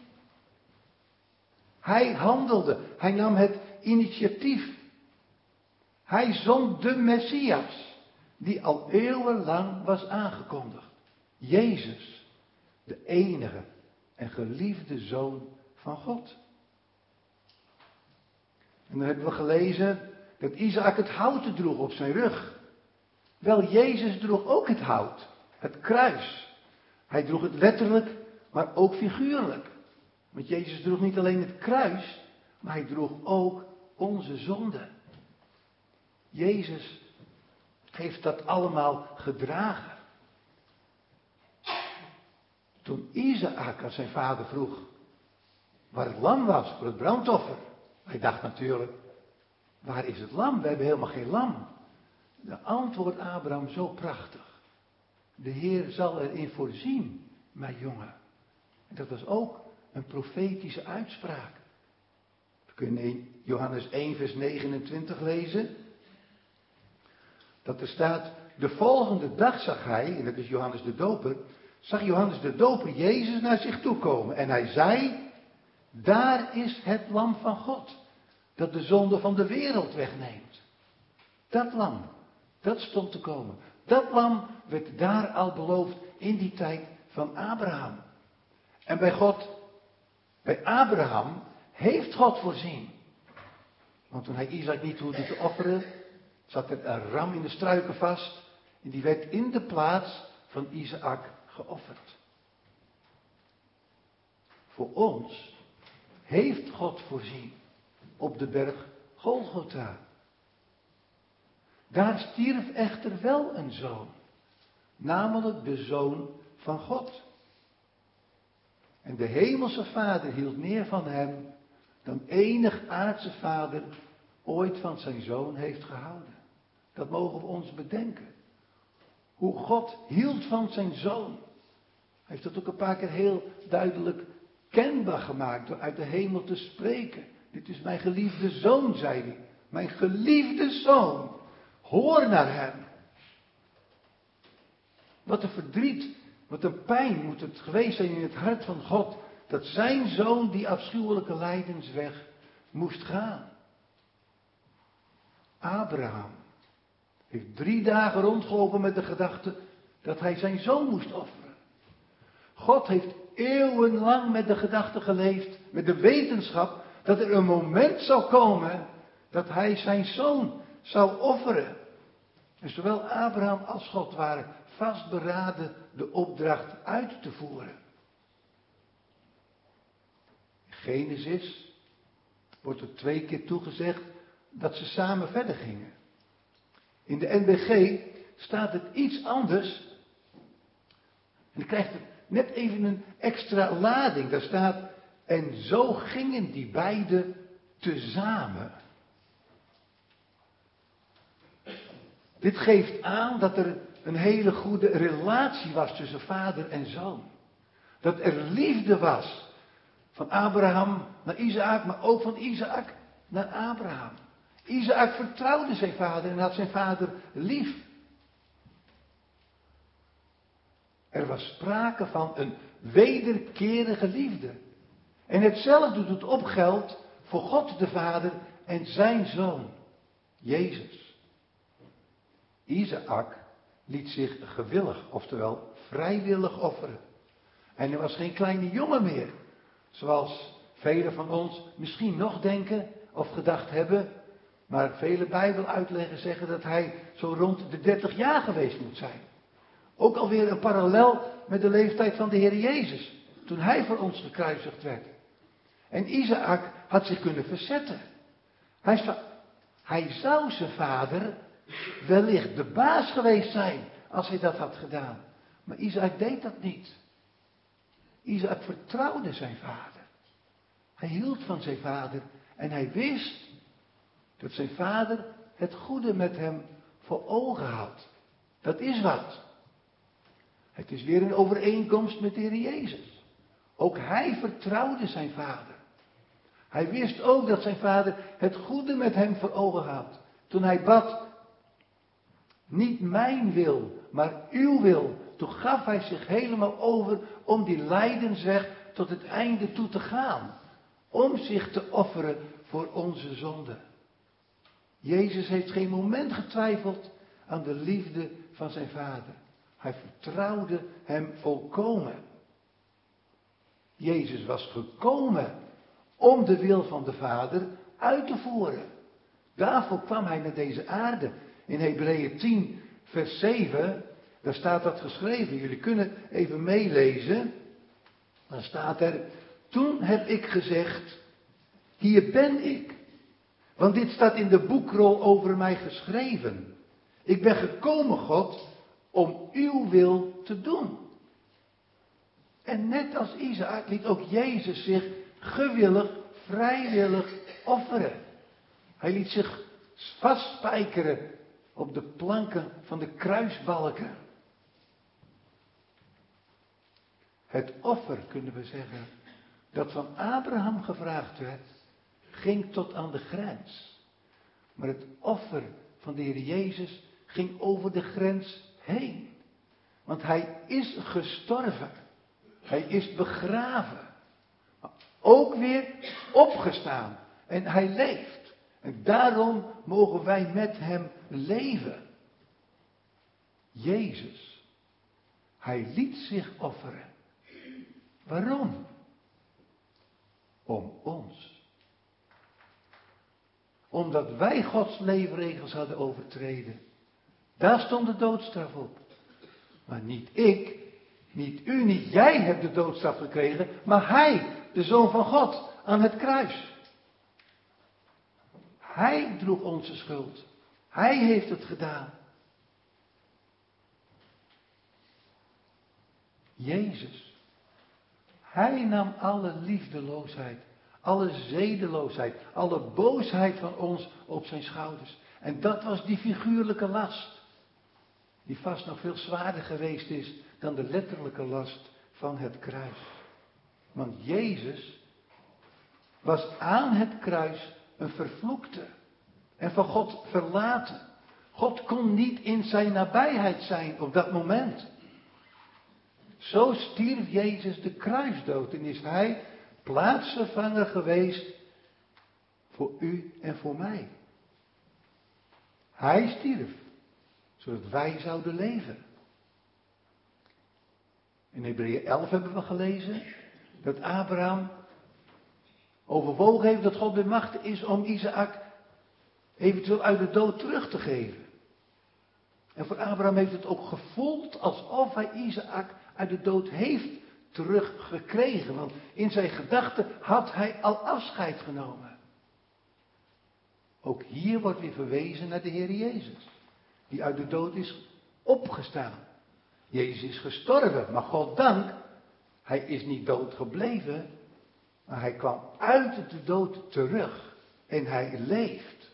Hij handelde. Hij nam het initiatief. Hij zond de Messias, die al eeuwenlang was aangekondigd. Jezus, de enige en geliefde Zoon van God. En dan hebben we gelezen dat Isaac het houten droeg op zijn rug. Wel, Jezus droeg ook het hout, het kruis. Hij droeg het letterlijk, maar ook figuurlijk. Want Jezus droeg niet alleen het kruis, maar hij droeg ook onze zonde. Jezus heeft dat allemaal gedragen. Toen Isaac aan zijn vader vroeg waar het lam was voor het brandoffer. Hij dacht natuurlijk, waar is het lam? We hebben helemaal geen lam. De antwoord Abraham zo prachtig. De Heer zal erin voorzien, mijn jongen. En dat was ook een profetische uitspraak. kunnen in Johannes één vers negenentwintig lezen. Dat er staat, de volgende dag zag hij, en dat is Johannes de Doper, zag Johannes de Doper Jezus naar zich toe komen. En hij zei, daar is het lam van God, dat de zonde van de wereld wegneemt. Dat lam, dat stond te komen. Dat lam werd daar al beloofd in die tijd van Abraham. En bij God, bij Abraham, heeft God voorzien. Want toen hij Isaac niet hoefde te offeren, zat er een ram in de struiken vast. En die werd in de plaats van Isaac geofferd. Voor ons heeft God voorzien op de berg Golgotha. Daar stierf echter wel een zoon, namelijk de Zoon van God. En de hemelse Vader hield meer van hem dan enig aardse vader ooit van zijn zoon heeft gehouden. Dat mogen we ons bedenken. Hoe God hield van zijn zoon. Hij heeft dat ook een paar keer heel duidelijk kenbaar gemaakt door uit de hemel te spreken. Dit is mijn geliefde zoon, zei hij. Mijn geliefde zoon. Hoor naar hem. Wat een verdriet, wat een pijn moet het geweest zijn in het hart van God, dat zijn zoon die afschuwelijke lijdensweg moest gaan. Abraham heeft drie dagen rondgelopen met de gedachte dat hij zijn zoon moest offeren. God heeft eeuwenlang met de gedachte geleefd, met de wetenschap, dat er een moment zou komen dat hij zijn zoon zou offeren. En zowel Abraham als God waren vastberaden de opdracht uit te voeren. In Genesis wordt er twee keer toegezegd dat ze samen verder gingen. In de N B G staat het iets anders. En dan krijgt het net even een extra lading. Daar staat, en zo gingen die beiden tezamen. Dit geeft aan dat er een hele goede relatie was tussen vader en zoon. Dat er liefde was van Abraham naar Isaac, maar ook van Isaac naar Abraham. Isaac vertrouwde zijn vader en had zijn vader lief. Er was sprake van een wederkerige liefde. En hetzelfde doet opgeld voor God de Vader en zijn zoon, Jezus. Isaac liet zich gewillig, oftewel vrijwillig offeren. En hij was geen kleine jongen meer, zoals velen van ons misschien nog denken of gedacht hebben. Maar vele Bijbeluitleggers zeggen dat hij zo rond de dertig jaar geweest moet zijn. Ook alweer een parallel met de leeftijd van de Heer Jezus, toen hij voor ons gekruisigd werd. En Isaac had zich kunnen verzetten. Hij zou, hij zou zijn vader wellicht de baas geweest zijn als hij dat had gedaan. Maar Isaac deed dat niet. Isaac vertrouwde zijn vader. Hij hield van zijn vader en hij wist dat zijn vader het goede met hem voor ogen had. Dat is wat. Het is weer een overeenkomst met de Heer Jezus. Ook hij vertrouwde zijn vader. Hij wist ook dat zijn vader het goede met hem voor ogen had. Toen hij bad, niet mijn wil, maar uw wil. Toen gaf hij zich helemaal over om die lijdensweg tot het einde toe te gaan. Om zich te offeren voor onze zonde. Jezus heeft geen moment getwijfeld aan de liefde van zijn vader. Hij vertrouwde hem volkomen. Jezus was gekomen om de wil van de Vader uit te voeren. Daarvoor kwam hij naar deze aarde. In Hebreeën tien, vers zeven, daar staat dat geschreven. Jullie kunnen even meelezen. Dan staat er, toen heb ik gezegd, hier ben ik. Want dit staat in de boekrol over mij geschreven. Ik ben gekomen, God, om uw wil te doen. En net als Isaac liet ook Jezus zich gewillig, vrijwillig offeren. Hij liet zich vastspijkeren op de planken van de kruisbalken. Het offer, kunnen we zeggen, dat van Abraham gevraagd werd, ging tot aan de grens. Maar het offer van de Heer Jezus ging over de grens heen. Want hij is gestorven. Hij is begraven. Maar ook weer opgestaan. En hij leeft. En daarom mogen wij met hem leven. Jezus. Hij liet zich offeren. Waarom? Om ons. Omdat wij Gods leefregels hadden overtreden. Daar stond de doodstraf op. Maar niet ik, niet u, niet jij hebt de doodstraf gekregen, maar hij, de Zoon van God, aan het kruis. Hij droeg onze schuld. Hij heeft het gedaan. Jezus. Hij nam alle liefdeloosheid, alle zedeloosheid, alle boosheid van ons op zijn schouders. En dat was die figuurlijke last. Die vast nog veel zwaarder geweest is dan de letterlijke last van het kruis. Want Jezus was aan het kruis een vervloekte en van God verlaten. God kon niet in zijn nabijheid zijn op dat moment. Zo stierf Jezus de kruisdood en is hij plaatsvervanger geweest voor u en voor mij. Hij stierf, zodat wij zouden leven. In Hebreeën elf hebben we gelezen dat Abraham overwogen heeft dat God bij macht is om Isaac eventueel uit de dood terug te geven. En voor Abraham heeft het ook gevoeld alsof hij Isaac uit de dood heeft teruggekregen. Want in zijn gedachten had hij al afscheid genomen. Ook hier wordt weer verwezen naar de Heer Jezus. Die uit de dood is opgestaan. Jezus is gestorven, maar God dank, hij is niet dood gebleven. Maar hij kwam uit de dood terug. En hij leeft.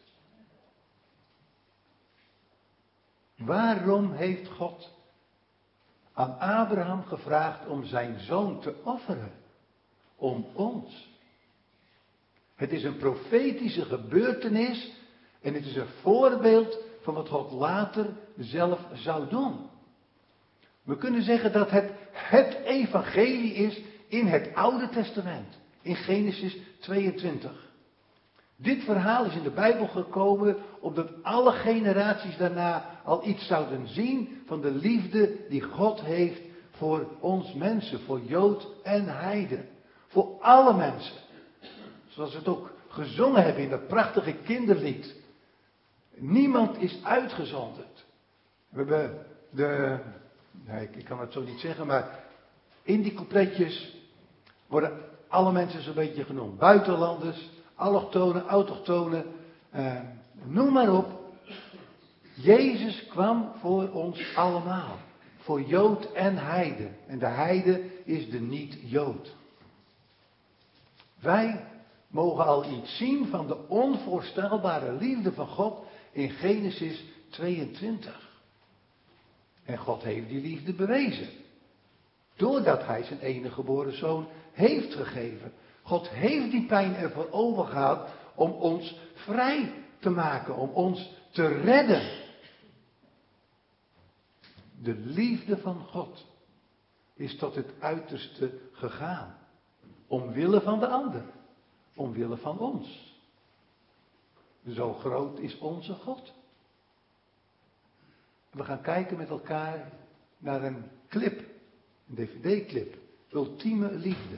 Waarom heeft God aan Abraham gevraagd om zijn zoon te offeren? Om ons. Het is een profetische gebeurtenis en het is een voorbeeld van wat God later zelf zou doen. We kunnen zeggen dat het het evangelie is in het Oude Testament, in Genesis tweeëntwintig. Dit verhaal is in de Bijbel gekomen omdat alle generaties daarna al iets zouden zien van de liefde die God heeft voor ons mensen, voor Jood en Heide. Voor alle mensen. Zoals we het ook gezongen hebben in dat prachtige kinderlied. Niemand is uitgezonderd. We hebben de, nee, ik kan het zo niet zeggen, maar in die coupletjes worden alle mensen zo'n beetje genoemd. Buitenlanders, allochtonen, autochtonen, eh, noem maar op. Jezus kwam voor ons allemaal. Voor Jood en Heide. En de Heide is de niet-Jood. Wij mogen al iets zien van de onvoorstelbare liefde van God in Genesis tweeëntwintig. En God heeft die liefde bewezen. Doordat hij zijn enige geboren zoon heeft gegeven. God heeft die pijn ervoor over gehad om ons vrij te maken. Om ons te redden. De liefde van God is tot het uiterste gegaan. Omwille van de ander. Omwille van ons. Zo groot is onze God. We gaan kijken met elkaar naar een clip. Een dvd-clip. Ultieme liefde.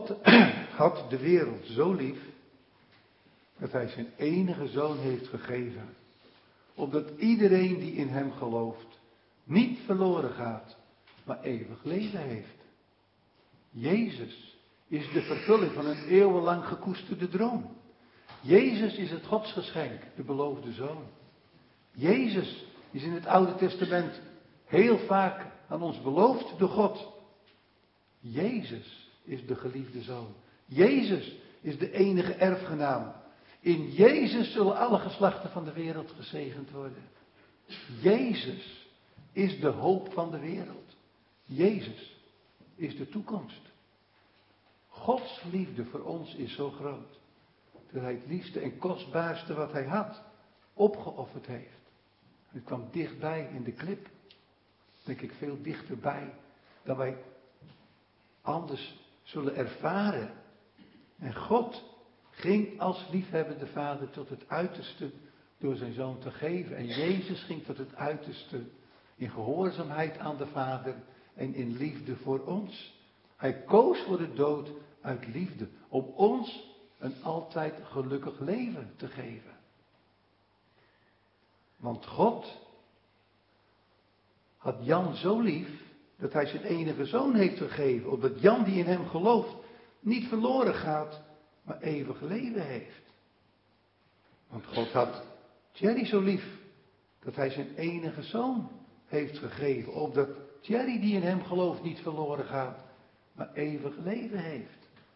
God had de wereld zo lief dat hij zijn enige zoon heeft gegeven. Opdat iedereen die in hem gelooft niet verloren gaat, maar eeuwig leven heeft. Jezus is de vervulling van een eeuwenlang gekoesterde droom. Jezus is het godsgeschenk, de beloofde zoon. Jezus is in het Oude Testament heel vaak aan ons beloofd door God. Jezus is de geliefde zoon. Jezus is de enige erfgenaam. In Jezus zullen alle geslachten van de wereld gezegend worden. Jezus is de hoop van de wereld. Jezus is de toekomst. Gods liefde voor ons is zo groot, dat hij het liefste en kostbaarste wat hij had, opgeofferd heeft. Het kwam dichtbij in de klip. Denk ik veel dichterbij dan wij anders zullen ervaren. En God ging als liefhebbende vader tot het uiterste door zijn zoon te geven. En Jezus ging tot het uiterste in gehoorzaamheid aan de Vader en in liefde voor ons. Hij koos voor de dood uit liefde, om ons een altijd gelukkig leven te geven. Want God had Jan zo lief dat hij zijn enige zoon heeft gegeven, opdat Jan die in hem gelooft niet verloren gaat, maar eeuwig leven heeft. Want God had Thierry zo lief dat hij zijn enige zoon heeft gegeven, opdat Thierry die in hem gelooft niet verloren gaat, maar eeuwig leven heeft.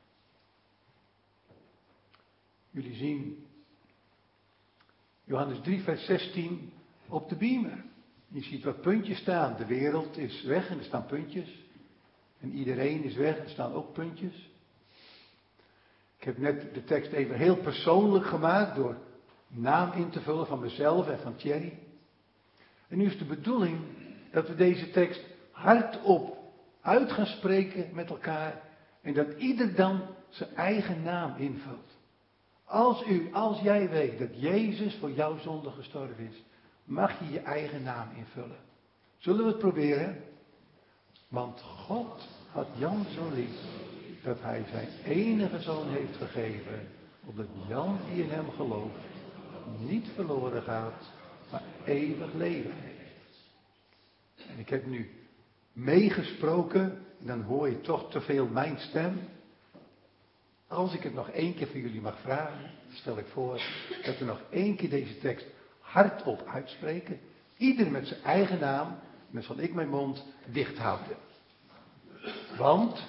Jullie zien Johannes drie vers zestien op de beamer. Je ziet wat puntjes staan. De wereld is weg en er staan puntjes. En iedereen is weg en er staan ook puntjes. Ik heb net de tekst even heel persoonlijk gemaakt door naam in te vullen van mezelf en van Thierry. En nu is de bedoeling dat we deze tekst hardop uit gaan spreken met elkaar. En dat ieder dan zijn eigen naam invult. Als u, als jij weet dat Jezus voor jouw zonde gestorven is, mag je je eigen naam invullen. Zullen we het proberen? Want God had Jan zo lief dat hij zijn enige zoon heeft gegeven, opdat Jan die in hem gelooft niet verloren gaat, maar eeuwig leven heeft. En ik heb nu meegesproken, en dan hoor je toch te veel mijn stem. Als ik het nog één keer voor jullie mag vragen, stel ik voor dat we nog één keer deze tekst hardop uitspreken. Ieder met zijn eigen naam, met zal ik mijn mond dicht houden. Want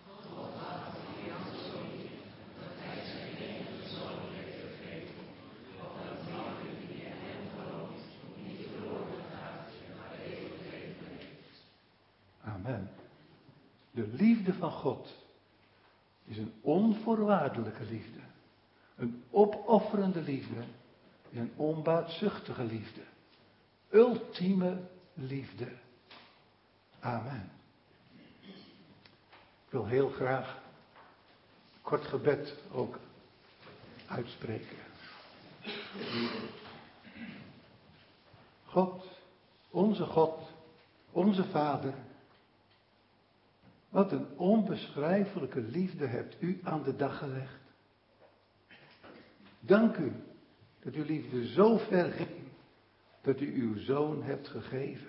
Amen. De liefde van God is een onvoorwaardelijke liefde. Een opofferende liefde. Een onbaatzuchtige liefde. Ultieme liefde. Amen. Ik wil heel graag een kort gebed ook uitspreken. God, onze God, onze Vader. Wat een onbeschrijfelijke liefde hebt u aan de dag gelegd. Dank u dat uw liefde zo ver ging dat u uw zoon hebt gegeven.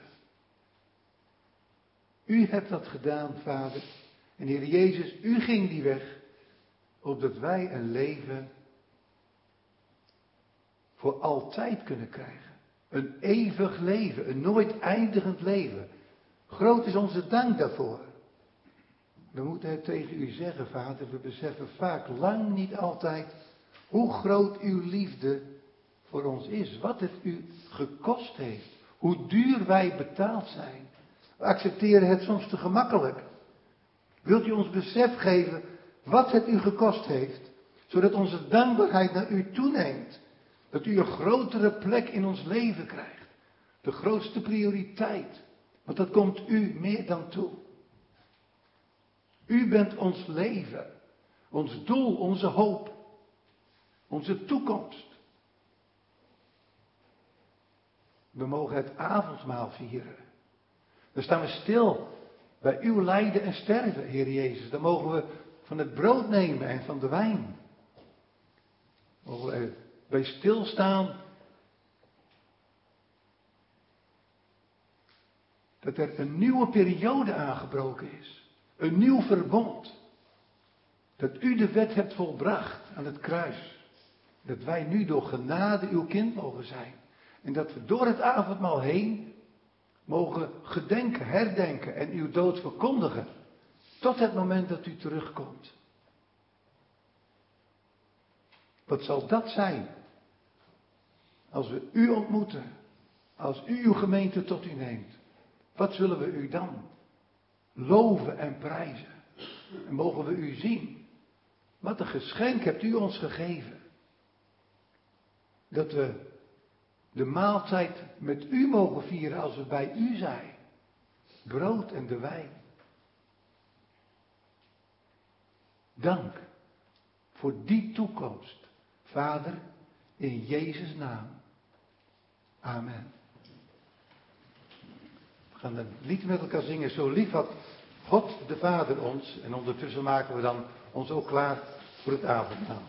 U hebt dat gedaan, Vader. En Heer Jezus, u ging die weg, opdat wij een leven voor altijd kunnen krijgen. Een eeuwig leven, een nooit eindigend leven. Groot is onze dank daarvoor. We moeten het tegen u zeggen, Vader, we beseffen vaak lang niet altijd hoe groot uw liefde voor ons is. Wat het u gekost heeft. Hoe duur wij betaald zijn. We accepteren het soms te gemakkelijk. Wilt u ons besef geven wat het u gekost heeft, zodat onze dankbaarheid naar u toeneemt. Dat u een grotere plek in ons leven krijgt. De grootste prioriteit. Want dat komt u meer dan toe. U bent ons leven, ons doel, onze hoop, onze toekomst. We mogen het avondmaal vieren. Dan staan we stil bij uw lijden en sterven, Heer Jezus. Dan mogen we van het brood nemen en van de wijn. Mogen we bij stilstaan dat er een nieuwe periode aangebroken is. Een nieuw verbond. Dat u de wet hebt volbracht aan het kruis. Dat wij nu door genade uw kind mogen zijn. En dat we door het avondmaal heen mogen gedenken, herdenken en uw dood verkondigen. Tot het moment dat u terugkomt. Wat zal dat zijn? Als we u ontmoeten. Als u uw gemeente tot u neemt. Wat zullen we u dan loven en prijzen? En mogen we u zien. Wat een geschenk hebt u ons gegeven. Dat we de maaltijd met u mogen vieren als we bij u zijn. Brood en de wijn. Dank voor die toekomst. Vader, in Jezus' naam. Amen. We gaan een lied met elkaar zingen. Zo lief had God de Vader ons. En ondertussen maken we dan ons ook klaar voor het avondmaal.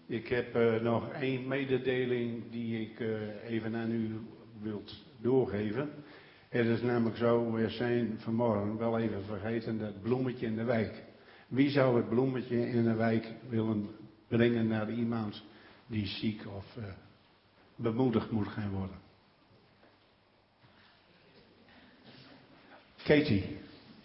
Ik heb uh, nog één mededeling die ik uh, even aan u wilt doorgeven. Het is namelijk zo, we zijn vanmorgen wel even vergeten dat bloemetje in de wijk. Wie zou het bloemetje in de wijk willen brengen naar iemand die ziek of uh, bemoedigd moet gaan worden? Katie.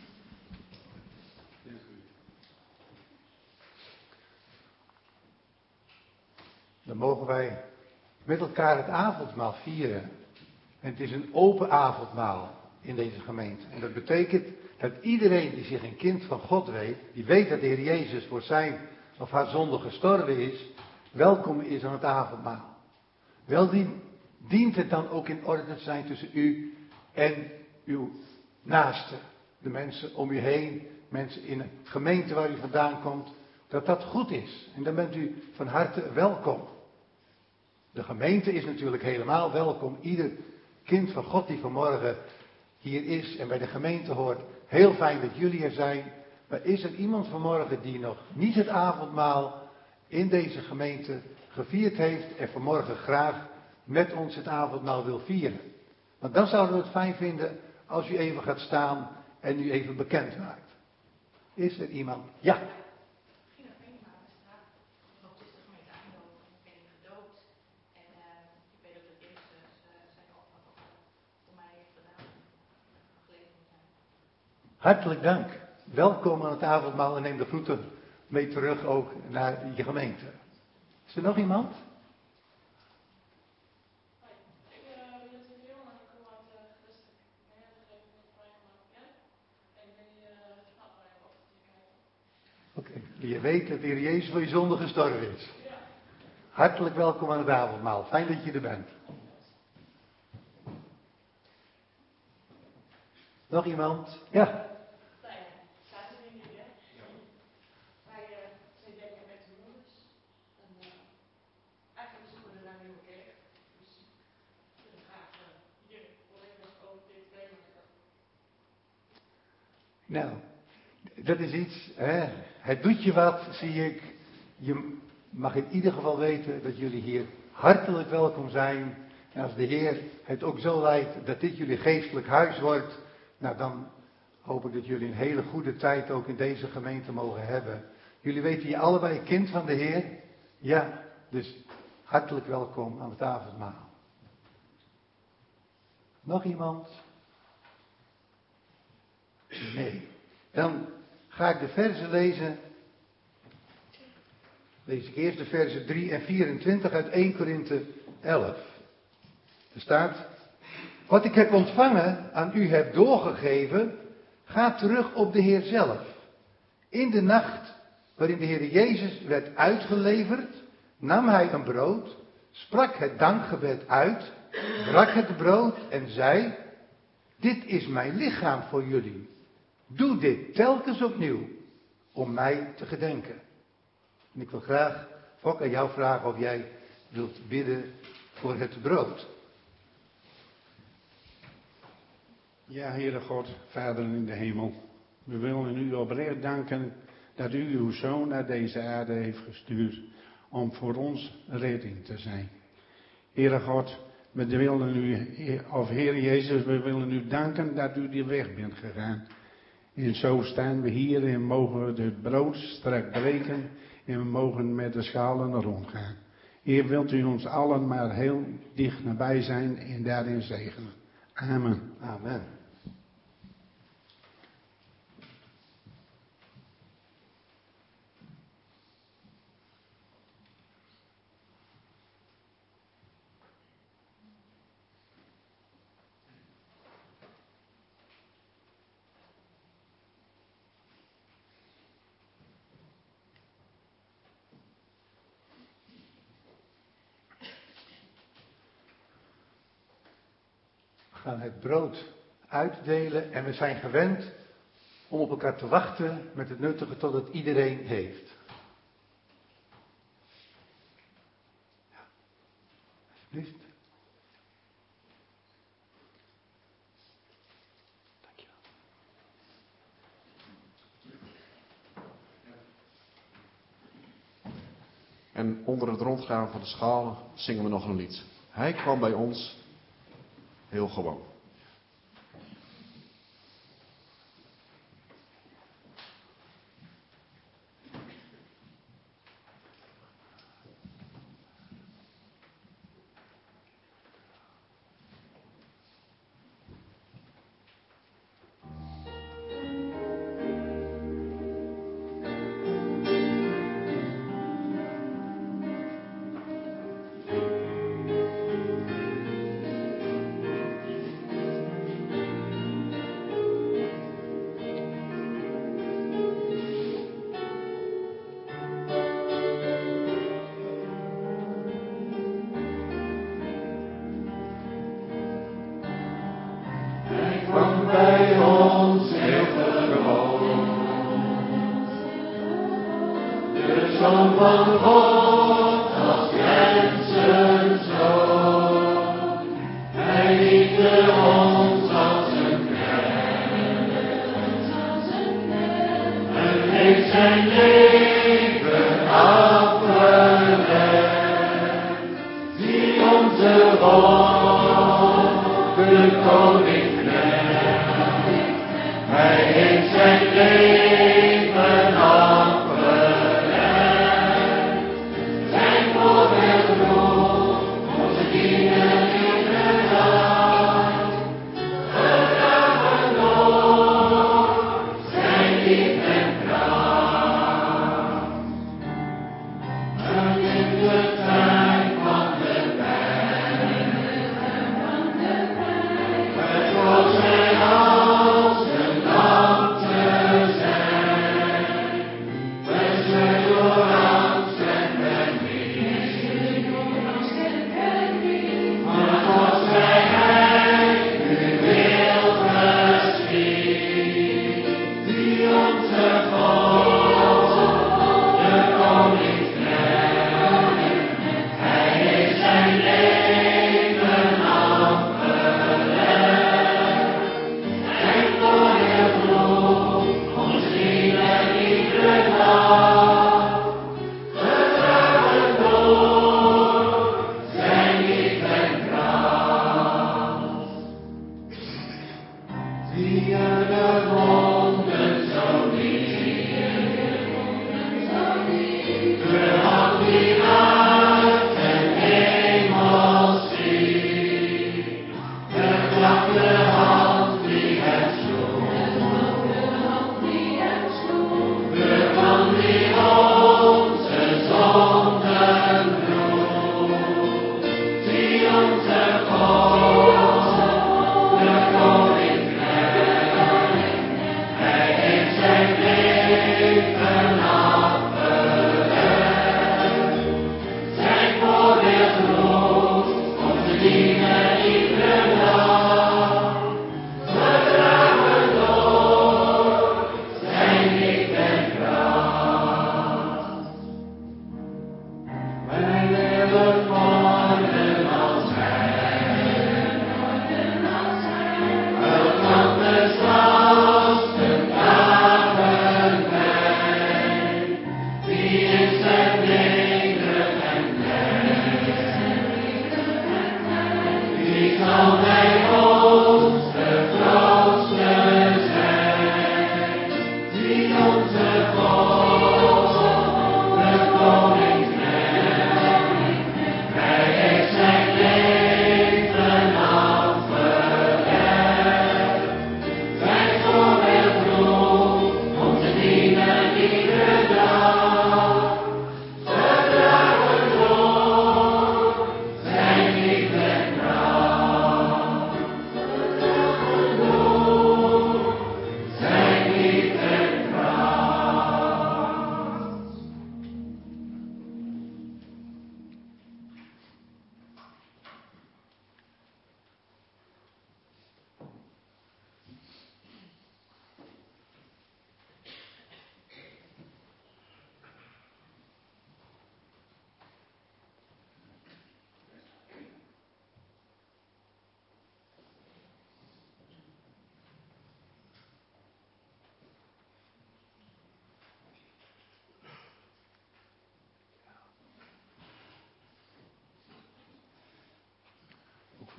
Dan mogen wij met elkaar het avondmaal vieren. En het is een open avondmaal in deze gemeente. En dat betekent dat iedereen die zich een kind van God weet, die weet dat de Heer Jezus voor zijn of haar zonde gestorven is, welkom is aan het avondmaal. Wel dient het dan ook in orde te zijn tussen u en uw naasten. De mensen om u heen, mensen in de gemeente waar u vandaan komt, dat dat goed is. En dan bent u van harte welkom. De gemeente is natuurlijk helemaal welkom. Ieder kind van God die vanmorgen hier is en bij de gemeente hoort. Heel fijn dat jullie er zijn. Maar is er iemand vanmorgen die nog niet het avondmaal in deze gemeente gevierd heeft en vanmorgen graag met ons het avondmaal wil vieren? Want dan zouden we het fijn vinden als u even gaat staan en u even bekend maakt. Is er iemand? Ja. Hartelijk dank. Welkom aan het avondmaal en neem de groeten mee terug ook naar je gemeente. Is er nog iemand? Oké, okay. Je weet dat de Heer Jezus voor je zonde gestorven is. Hartelijk welkom aan het avondmaal. Fijn dat je er bent. Nog iemand? Ja. Nou, dat is iets, hè. Het doet je wat, zie ik. Je mag in ieder geval weten dat jullie hier hartelijk welkom zijn. En als de Heer het ook zo leidt dat dit jullie geestelijk huis wordt, nou dan hoop ik dat jullie een hele goede tijd ook in deze gemeente mogen hebben. Jullie weten hier allebei kind van de Heer. Ja, dus hartelijk welkom aan het avondmaal. Nog iemand? Nee. Dan ga ik de verzen lezen. Lees ik eerst de verzen drie en vierentwintig uit eerste Korinthe elf. Er staat: wat ik heb ontvangen, aan u heb doorgegeven, gaat terug op de Heer zelf. In de nacht waarin de Heer Jezus werd uitgeleverd, nam hij een brood, sprak het dankgebed uit, brak het brood en zei: dit is mijn lichaam voor jullie. Doe dit telkens opnieuw, om mij te gedenken. En ik wil graag, Fok, aan jou vragen of jij wilt bidden voor het brood. Ja, Heere God, Vader in de hemel. We willen u oprecht danken dat u uw Zoon naar deze aarde heeft gestuurd om voor ons redding te zijn. Heere God, we willen u, of Heer Jezus, we willen u danken dat u die weg bent gegaan. En zo staan we hier en mogen we het brood strak breken en we mogen met de schalen rondgaan. Heer, wilt u ons allen maar heel dicht nabij zijn en daarin zegenen. Amen. Amen. We gaan het brood uitdelen en we zijn gewend om op elkaar te wachten met het nuttige totdat iedereen heeft. Ja. Alsjeblieft. Dankjewel. En onder het rondgaan van de schalen zingen we nog een lied. Hij kwam bij ons heel gewoon. Hij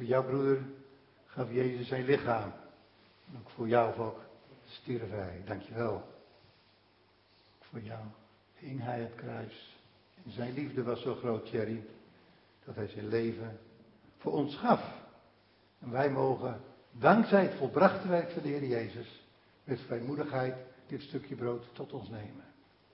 Voor jouw broeder gaf Jezus zijn lichaam. Ook voor jou, volk, stierf hij. Dankjewel. Voor jou hing hij het kruis. En zijn liefde was zo groot, Thierry, dat hij zijn leven voor ons gaf. En wij mogen, dankzij het volbrachte werk van de Heer Jezus, met vrijmoedigheid dit stukje brood tot ons nemen.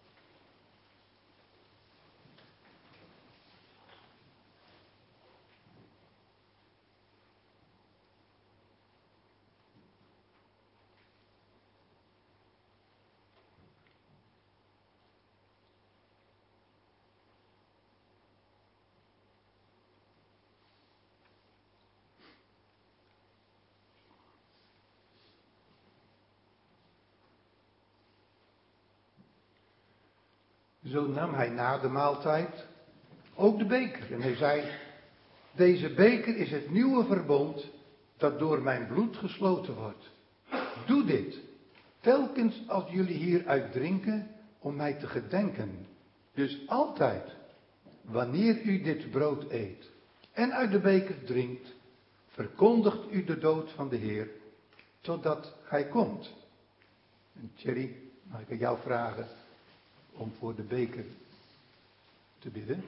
Zo nam hij na de maaltijd ook de beker. En hij zei, deze beker is het nieuwe verbond dat door mijn bloed gesloten wordt. Doe dit, telkens als jullie hieruit drinken, om mij te gedenken. Dus altijd, wanneer u dit brood eet en uit de beker drinkt, verkondigt u de dood van de Heer, totdat hij komt. En Thierry, mag ik aan jou vragen om voor de beker te bidden?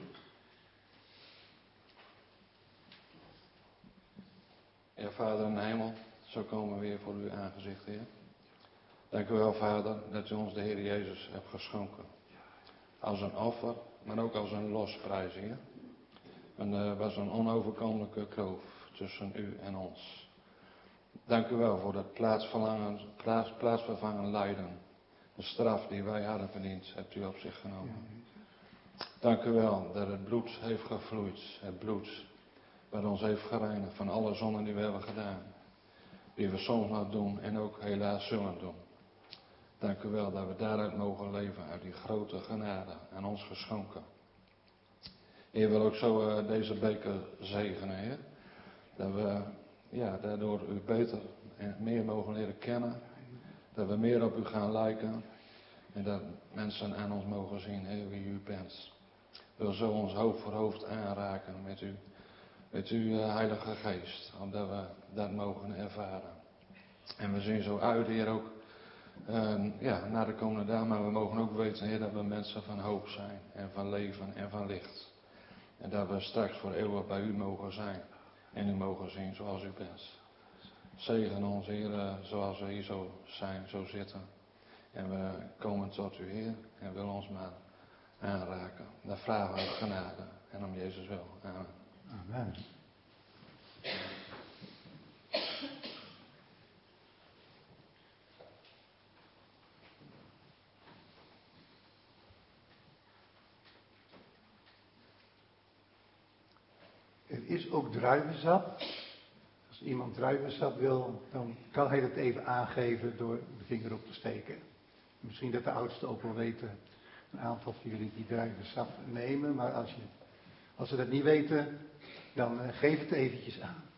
Ja, Vader in de hemel, zo komen we weer voor uw aangezicht, Heer. Dank u wel, Vader, dat u ons de Heer Jezus hebt geschonken. Als een offer, maar ook als een losprijs, Heer. En er was een onoverkomelijke kloof tussen u en ons. Dank u wel voor dat plaatsvervangen, plaats, plaatsvervangen lijden. De straf die wij hadden verdiend, hebt u op zich genomen. Dank u wel dat het bloed heeft gevloeid. Het bloed wat ons heeft gereinigd van alle zonden die we hebben gedaan. Die we soms nog doen en ook helaas zullen doen. Dank u wel dat we daaruit mogen leven, uit die grote genade aan ons geschonken. Heer, wil ook zo uh, deze beker zegenen, Heer. Dat we ja, daardoor u beter en meer mogen leren kennen. Dat we meer op u gaan lijken. En dat mensen aan ons mogen zien, Heer, wie u bent. Wil zo ons hoofd voor hoofd aanraken met u. Met uw uh, Heilige Geest. Omdat we dat mogen ervaren. En we zien zo uit, Heer, ook uh, ja, naar de komende dagen. Maar we mogen ook weten, Heer, dat we mensen van hoop zijn. En van leven en van licht. En dat we straks voor eeuwig bij u mogen zijn. En u mogen zien zoals u bent. Zegen ons, Heer, uh, zoals we hier zo zijn, zo zitten. En we komen tot u, Heer, en willen ons maar aanraken. Daar vragen we genade. En om Jezus wil. Amen. Amen. Er is ook druivensap. Als iemand druivensap wil, dan kan hij dat even aangeven door de vinger op te steken. Misschien dat de oudsten ook wel weten, een aantal van jullie die druivensap nemen. Maar als, je, als ze dat niet weten, dan uh, geef het eventjes aan.